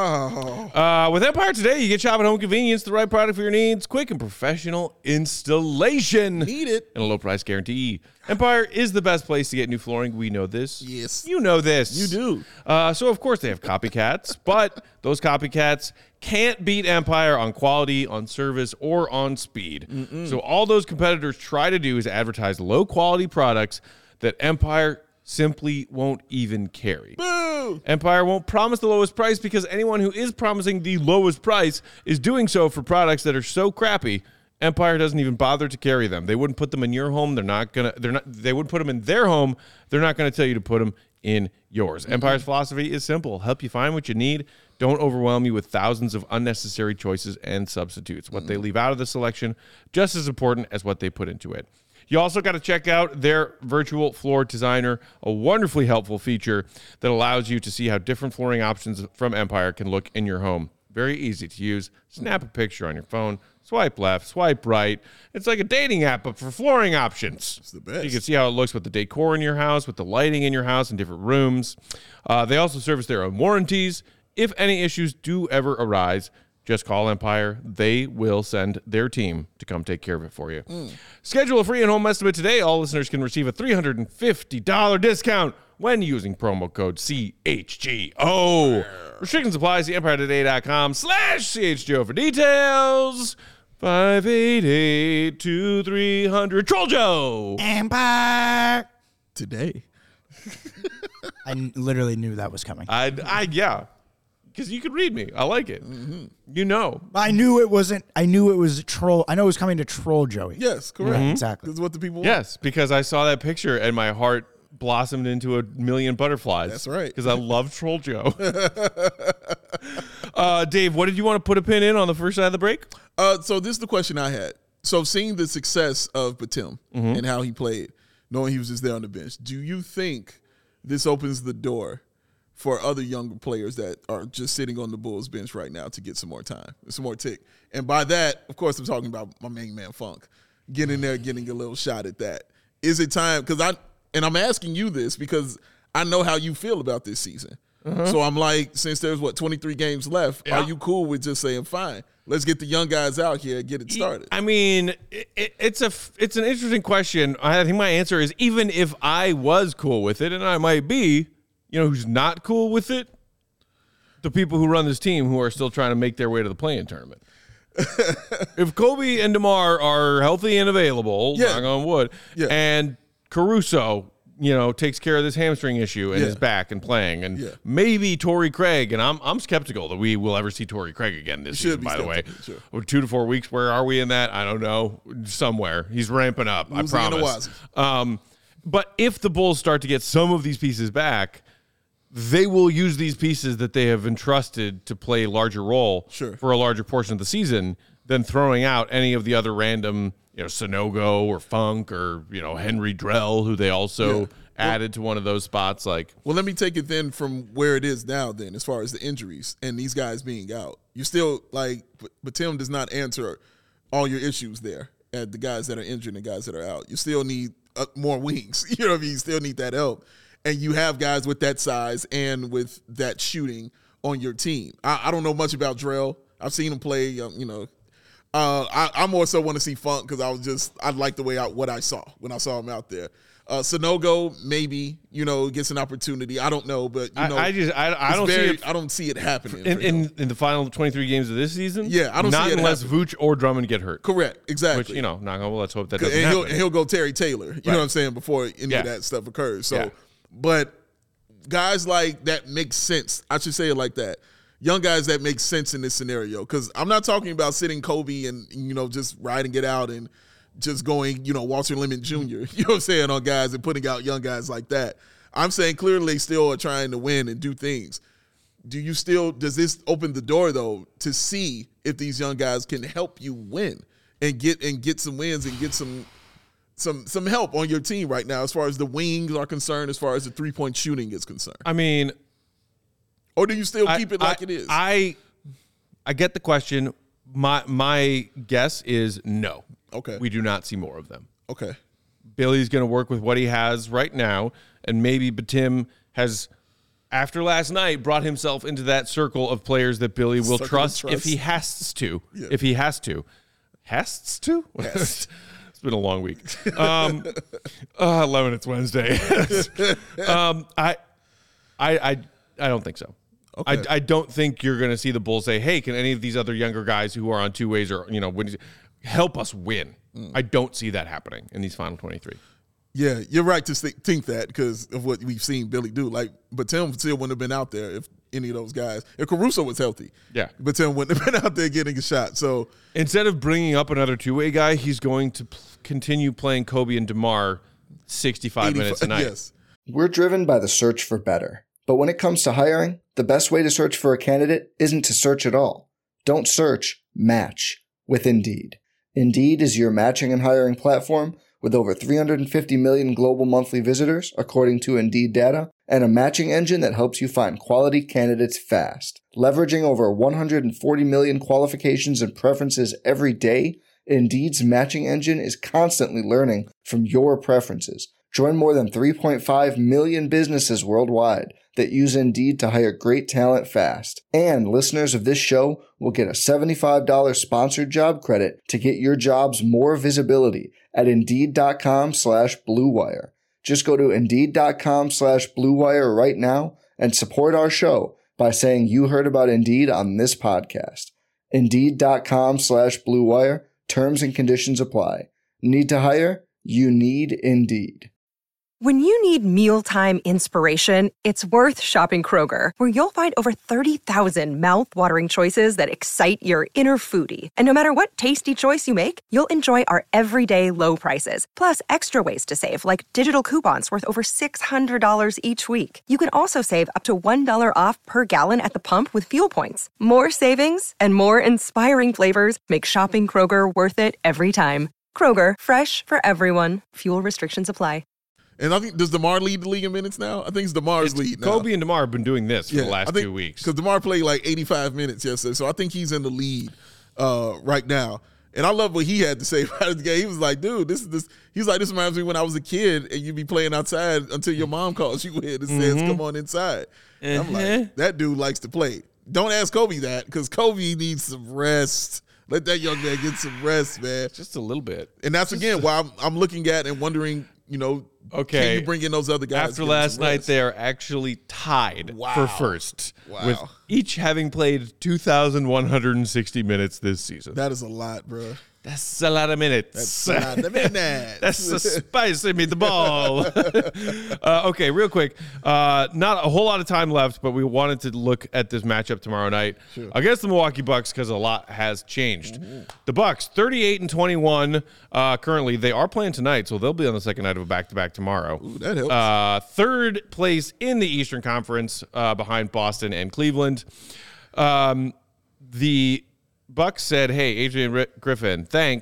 Oh. With Empire Today, you get shop at home convenience, the right product for your needs, quick and professional installation. Need it. And a low price guarantee. Empire is the best place to get new flooring. We know this. Yes. You know this. You do. So, of course, they have copycats, but those copycats can't beat Empire on quality, on service, or on speed. So all those competitors try to do is advertise low-quality products that Empire simply won't even carry. Boo! Empire won't promise the lowest price because anyone who is promising the lowest price is doing so for products that are so crappy Empire doesn't even bother to carry them. They wouldn't put them in your home. They wouldn't put them in their home. They're not going to tell you to put them in yours. Empire's philosophy is simple. Help you find what you need. Don't overwhelm you with thousands of unnecessary choices and substitutes. What they leave out of the selection, just as important as what they put into it. You also got to check out their virtual floor designer, a wonderfully helpful feature that allows you to see how different flooring options from Empire can look in your home. Very easy to use. Snap a picture on your phone, swipe left, swipe right. It's like a dating app, but for flooring options. It's the best. You can see how it looks with the decor in your house, with the lighting in your house in different rooms. They also service their own warranties. If any issues do ever arise, just call Empire. They will send their team to come take care of it for you. Schedule a free in-home estimate today. All listeners can receive a $350 discount when using promo code CHGO. Restrictions apply. See EmpireToday.com/CHGO for details. 588-2300. Troll Joe. Empire. Today. I literally knew that was coming. Yeah. Because you could read me. I like it. You know. I knew it wasn't. I knew it was a troll. I know it was coming to troll Joey. Yes, correct. Right, exactly. This is what the people want. Yes, because I saw that picture and my heart blossomed into a million butterflies. That's right. Because I love Troll Joe. Dave, what did you want to put a pin in on the first side of the break? So this is the question I had. So seeing the success of Batum and how he played, knowing he was just there on the bench, do you think this opens the door for other younger players that are just sitting on the Bulls bench right now to get some more time, some more tick? And by that, of course, I'm talking about my main man Funk. Get in there, getting a little shot at that. Is it time? I'm asking you this because I know how you feel about this season. So I'm like, since there's 23 games left, are you cool with just saying, fine, let's get the young guys out here and get it started? I mean, it's an interesting question. I think my answer is even if I was cool with it, and I might be, you know who's not cool with it? The people who run this team who are still trying to make their way to the play-in tournament. If Kobe and DeMar are healthy and available, knock on wood, and Caruso, takes care of this hamstring issue and is back and playing, and maybe Torrey Craig, and I'm skeptical that we will ever see Torrey Craig again this season, by the way. Sure. 2 to 4 weeks, where are we in that? I don't know. Somewhere. He's ramping up, I promise. But if the Bulls start to get some of these pieces back, they will use these pieces that they have entrusted to play a larger role for a larger portion of the season than throwing out any of the other random Sonogo or Funk or, Henry Drell, who they also added to one of those spots. Well, let me take it then from where it is now then, as far as the injuries and these guys being out. You still, but Tim does not answer all your issues there at the guys that are injured and guys that are out. You still need more wings. You know what I mean? You still need that help. And you have guys with that size and with that shooting on your team. I don't know much about Drell. I've seen him play, I more so want to see Funk because I like the way what I saw when I saw him out there. Sonogo maybe gets an opportunity. I don't know, but I don't see it. I don't see it happening in the final 23 games of this season. Yeah, I don't see it unless happening. Vooch or Drummond get hurt. Correct, exactly. Which let's hope that doesn't happen. He'll go Terry Taylor. You know what I'm saying before any of that stuff occurs. So, but guys like that make sense. I should say it like that. Young guys that make sense in this scenario, because I'm not talking about sitting Kobe and just riding it out and just going, Walter Lemon Jr., you know what I'm saying, on guys and putting out young guys like that. I'm saying clearly they still are trying to win and do things. Does this open the door, though, to see if these young guys can help you win and get some wins and get some help on your team right now as far as the wings are concerned, as far as the three-point shooting is concerned? I mean, or do you still keep it like it is? I get the question. My guess is no. Okay. We do not see more of them. Okay. Billy's going to work with what he has right now, and maybe Batum has, after last night, brought himself into that circle of players that Billy will trust if he has to. Yeah. If he has to. Has to? Yes. It's been a long week. 11, it's Wednesday. I don't think so. Okay. I don't think you're going to see the Bulls say, hey, can any of these other younger guys who are on two ways or, help us win? I don't see that happening in these final 23. Yeah, you're right to think that because of what we've seen Billy do. But Tim still wouldn't have been out there if any of those guys, if Caruso was healthy. Yeah. But Tim wouldn't have been out there getting a shot. So instead of bringing up another two-way guy, he's going to continue playing Kobe and DeMar 65 minutes a night. Yes. We're driven by the search for better. But when it comes to hiring, the best way to search for a candidate isn't to search at all. Don't search, match with Indeed. Indeed is your matching and hiring platform with over 350 million global monthly visitors, according to Indeed data, and a matching engine that helps you find quality candidates fast. Leveraging over 140 million qualifications and preferences every day, Indeed's matching engine is constantly learning from your preferences. Join more than 3.5 million businesses worldwide that use Indeed to hire great talent fast. And listeners of this show will get a $75 sponsored job credit to get your jobs more visibility at Indeed.com/Blue Wire. Just go to Indeed.com/Blue Wire right now and support our show by saying you heard about Indeed on this podcast. Indeed.com/Blue Wire. Terms and conditions apply. Need to hire? You need Indeed. When you need mealtime inspiration, it's worth shopping Kroger, where you'll find over 30,000 mouth-watering choices that excite your inner foodie. And no matter what tasty choice you make, you'll enjoy our everyday low prices, plus extra ways to save, like digital coupons worth over $600 each week. You can also save up to $1 off per gallon at the pump with fuel points. More savings and more inspiring flavors make shopping Kroger worth it every time. Kroger, fresh for everyone. Fuel restrictions apply. And I think, does DeMar lead the league in minutes now? I think it's DeMar's lead now. Kobe and DeMar have been doing this for the last 2 weeks. Because DeMar played 85 minutes yesterday, so I think he's in the lead right now. And I love what he had to say about the game. He was like, dude, this reminds me when I was a kid and you'd be playing outside until your mom calls you in and says, come on inside. I'm like, that dude likes to play. Don't ask Kobe that because Kobe needs some rest. Let that young man get some rest, man. Just a little bit. And that's, again, why I'm looking at and wondering, can you bring in those other guys? After last night, they are actually tied for first, with each having played 2,160 minutes this season. That is a lot, bro. That's a lot of minutes. That's a lot of minutes. That's a spicy meatball. Okay, real quick. Not a whole lot of time left, but we wanted to look at this matchup tomorrow night against the Milwaukee Bucks because a lot has changed. Ooh. The Bucks, 38-21. Currently, they are playing tonight, so they'll be on the second night of a back-to-back tomorrow. Ooh, that helps. Third place in the Eastern Conference behind Boston and Cleveland. The Bucks said, hey, Adrian Griffin, thanks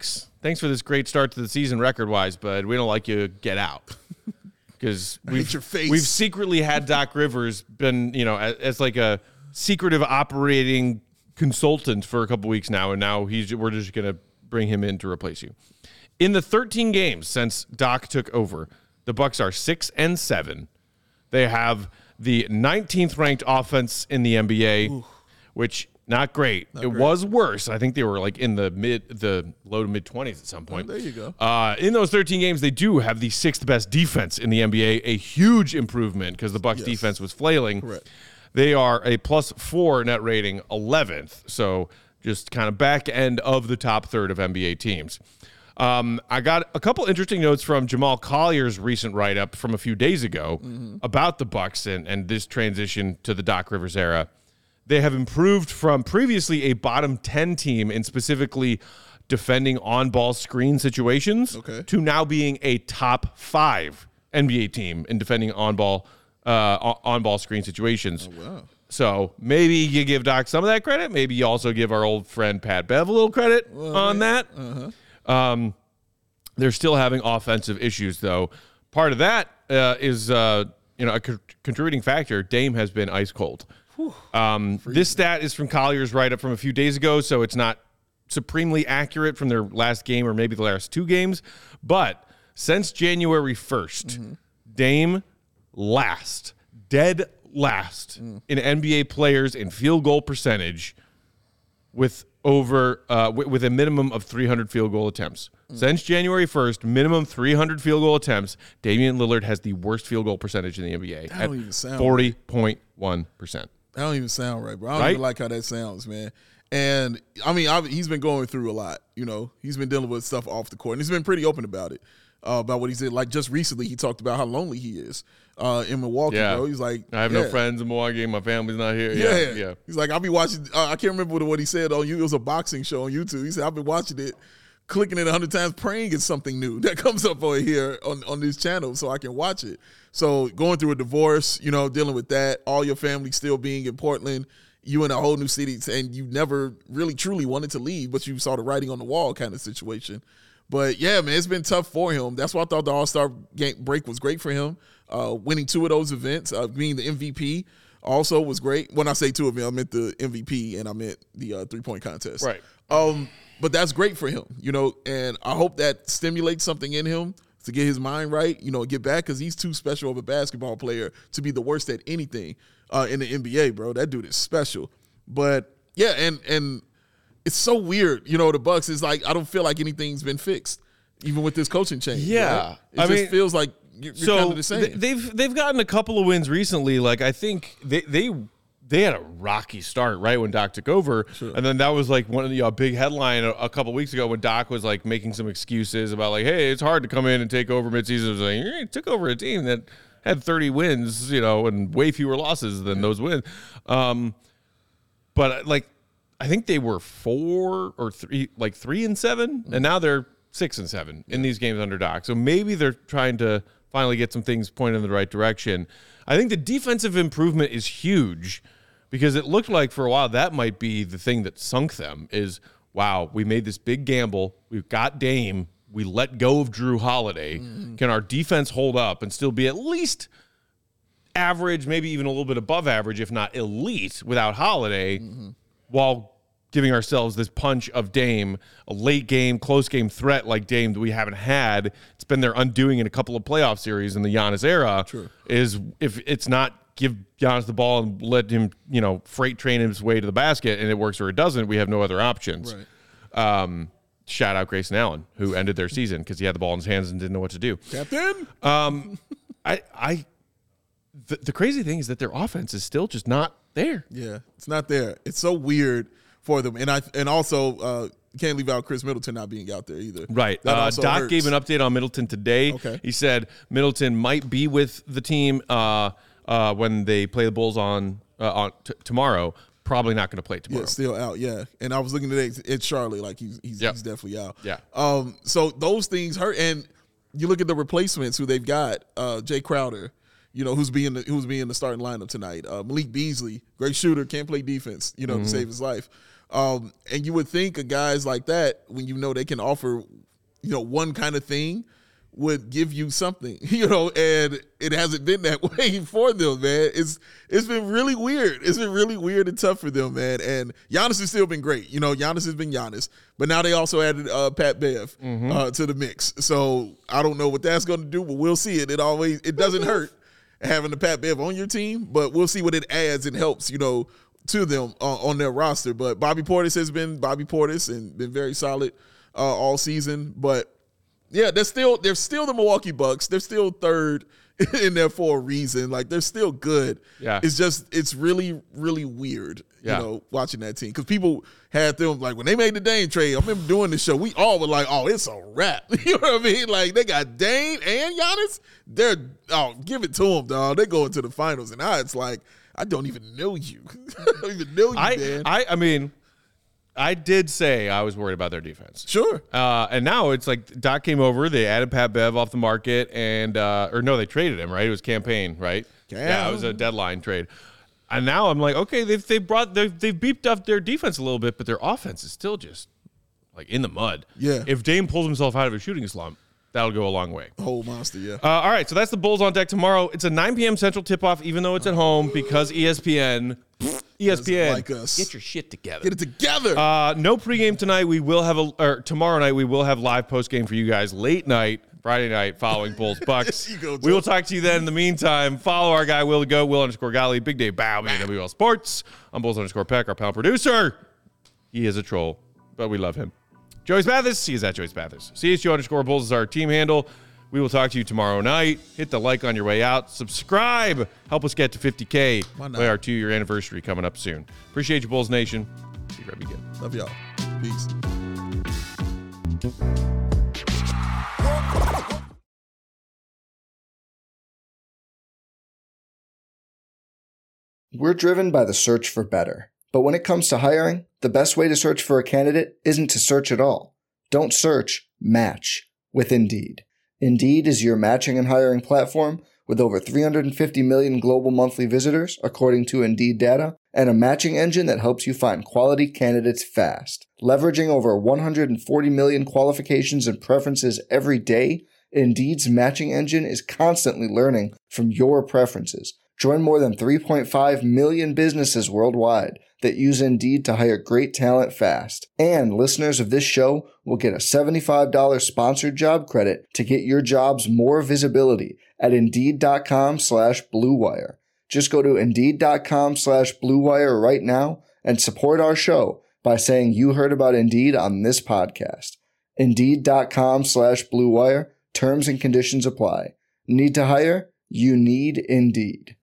thanks for this great start to the season record-wise, but we don't like you. Get out. Because we've secretly had Doc Rivers been, as like a secretive operating consultant for a couple weeks now, and now we're just going to bring him in to replace you. In the 13 games since Doc took over, the Bucks are 6-7. They have the 19th ranked offense in the NBA, which not great. Was worse. I think they were like in the low to mid 20s at some point. There you go. In those 13 games, they do have the 6th best defense in the NBA, a huge improvement because the Bucks defense was flailing. Correct. They are a +4 net rating, 11th. So just kind of back end of the top third of NBA teams. I got a couple interesting notes from Jamal Collier's recent write-up from a few days ago about the Bucks and this transition to the Doc Rivers era. They have improved from previously a bottom 10 team in specifically defending on-ball screen situations to now being a top 5 NBA team in defending on-ball screen situations. Oh, wow. So maybe you give Doc some of that credit. Maybe you also give our old friend Pat Bev a little credit on that. They're still having offensive issues, though. Part of that is a contributing factor. Dame has been ice cold. This stat is from Collier's write-up from a few days ago, so it's not supremely accurate from their last game or maybe the last 2 games. But since January 1st, Dame dead last in NBA players in field goal percentage with a minimum of 300 field goal attempts. Since January 1st, minimum 300 field goal attempts, Damian Lillard has the worst field goal percentage in the NBA at 40.1%. That don't even sound right, bro. I don't even like how that sounds, man. And, he's been going through a lot. He's been dealing with stuff off the court, and he's been pretty open about it, about what he did. Like, just recently, he talked about how lonely he is in Milwaukee, bro. He's like, I have no friends in Milwaukee. My family's not here. Yeah. He's like, I'll be watching. I can't remember what he said on you. It was a boxing show on YouTube. He said, I've been watching it, clicking it 100 times, praying it's something new that comes up over here on this channel so I can watch it. So going through a divorce, dealing with that, all your family still being in Portland, you in a whole new city, and you never really truly wanted to leave, but you saw the writing on the wall kind of situation. But, yeah, man, it's been tough for him. That's why I thought the All-Star break was great for him. Winning 2 of those events, being the MVP also was great. When I say 2 of them, I meant the MVP and I meant the three-point contest. Right. But that's great for him, and I hope that stimulates something in him to get his mind right, get back, because he's too special of a basketball player to be the worst at anything in the NBA, bro. That dude is special. But, yeah, and it's so weird. The Bucks is like, I don't feel like anything's been fixed, even with this coaching change. Yeah. Right? It just feels like you're kind of the same. They've gotten a couple of wins recently. Like, I think they had a rocky start right when Doc took over. Sure. And then that was like one of the big headline a couple of weeks ago when Doc was like making some excuses about like, hey, it's hard to come in and take over midseason. It was like, he took over a team that had 30 wins, and way fewer losses than those wins. But like, I think they were 4 or 3, like 3-7, and now they're 6-7 in these games under Doc. So maybe they're trying to finally get some things pointed in the right direction. I think the defensive improvement is huge because it looked like for a while that might be the thing that sunk them is, wow, we made this big gamble. We've got Dame. We let go of Drew Holiday. Can our defense hold up and still be at least average, maybe even a little bit above average, if not elite, without Holiday, while giving ourselves this punch of Dame, a late game, close game threat like Dame that we haven't had. It's been their undoing in a couple of playoff series in the Giannis era. True. Is if it's not give Giannis the ball and let him, freight train his way to the basket and it works or it doesn't, we have no other options. Right. Shout out Grayson Allen, who ended their season because he had the ball in his hands and didn't know what to do. Captain! The crazy thing is that their offense is still just not there. Yeah, it's not there. It's so weird for them. And also can't leave out Chris Middleton not being out there either. Right. Doc hurts. Gave an update on Middleton today. Okay. He said Middleton might be with the team when they play the Bulls on tomorrow. Probably not going to play tomorrow. Yeah, still out, yeah. And I was looking today, it's Charlotte, like he's definitely out. Yeah. So those things hurt. And you look at the replacements who they've got, Jay Crowder, who's being the starting lineup tonight. Malik Beasley, great shooter, can't play defense, to save his life. And you would think of guys like that when they can offer one kind of thing would give you something, and it hasn't been that way for them, man. It's been really weird. It's been really weird and tough for them, man. And Giannis has still been great. Giannis has been Giannis, but now they also added Pat Bev to the mix. So I don't know what that's going to do, but we'll see it. It doesn't hurt having the Pat Bev on your team, but we'll see what it adds and helps, to them on their roster. But Bobby Portis has been Bobby Portis and been very solid all season. But yeah, they're still the Milwaukee Bucks. They're still third in there for a reason. Like, they're still good. Yeah. It's really, really weird, watching that team. Because people had them, like, when they made the Dame trade, I remember doing the show, we all were like, oh, it's a wrap. You know what I mean? Like, they got Dame and Giannis. Give it to them, dog. They're going to the finals. And now it's like, I don't even know you. I don't even know you, man. I mean, I did say I was worried about their defense. Sure. And now it's like Doc came over. They added Pat Bev off the market, and they traded him, right? It was campaign, right? Yeah, it was a deadline trade. And now I'm like, okay, they've beefed up their defense a little bit, but their offense is still just like in the mud. Yeah. If Dame pulls himself out of a shooting slump, that'll go a long way. Whole monster, yeah. All right, so that's the Bulls on deck tomorrow. It's a 9 p.m. Central tip-off, even though it's at home, because ESPN, like us. Get your shit together. Get it together. No pregame tonight. Tomorrow night. We will have live postgame for you guys late night, Friday night, following Bulls Bucks. We will talk to you then. In the meantime, follow our guy Will to Go, Will_Golly, Big Dave Bow, me and WL Sports. I'm Bulls_Peck, our pal producer. He is a troll, but we love him. Joey Spathis, he is at Joey Spathis. CSU_Bulls is our team handle. We will talk to you tomorrow night. Hit the like on your way out. Subscribe. Help us get to 50K. Play our 2-year anniversary coming up soon. Appreciate you, Bulls Nation. See you right again. Love y'all. Peace. We're driven by the search for better. But when it comes to hiring, the best way to search for a candidate isn't to search at all. Don't search, match with Indeed. Indeed is your matching and hiring platform with over 350 million global monthly visitors, according to Indeed data, and a matching engine that helps you find quality candidates fast. Leveraging over 140 million qualifications and preferences every day, Indeed's matching engine is constantly learning from your preferences. Join more than 3.5 million businesses worldwide that use Indeed to hire great talent fast. And listeners of this show will get a $75 sponsored job credit to get your jobs more visibility at Indeed.com/Blue Wire. Just go to Indeed.com/Blue Wire right now and support our show by saying you heard about Indeed on this podcast. Indeed.com/Blue Wire. Terms and conditions apply. Need to hire? You need Indeed.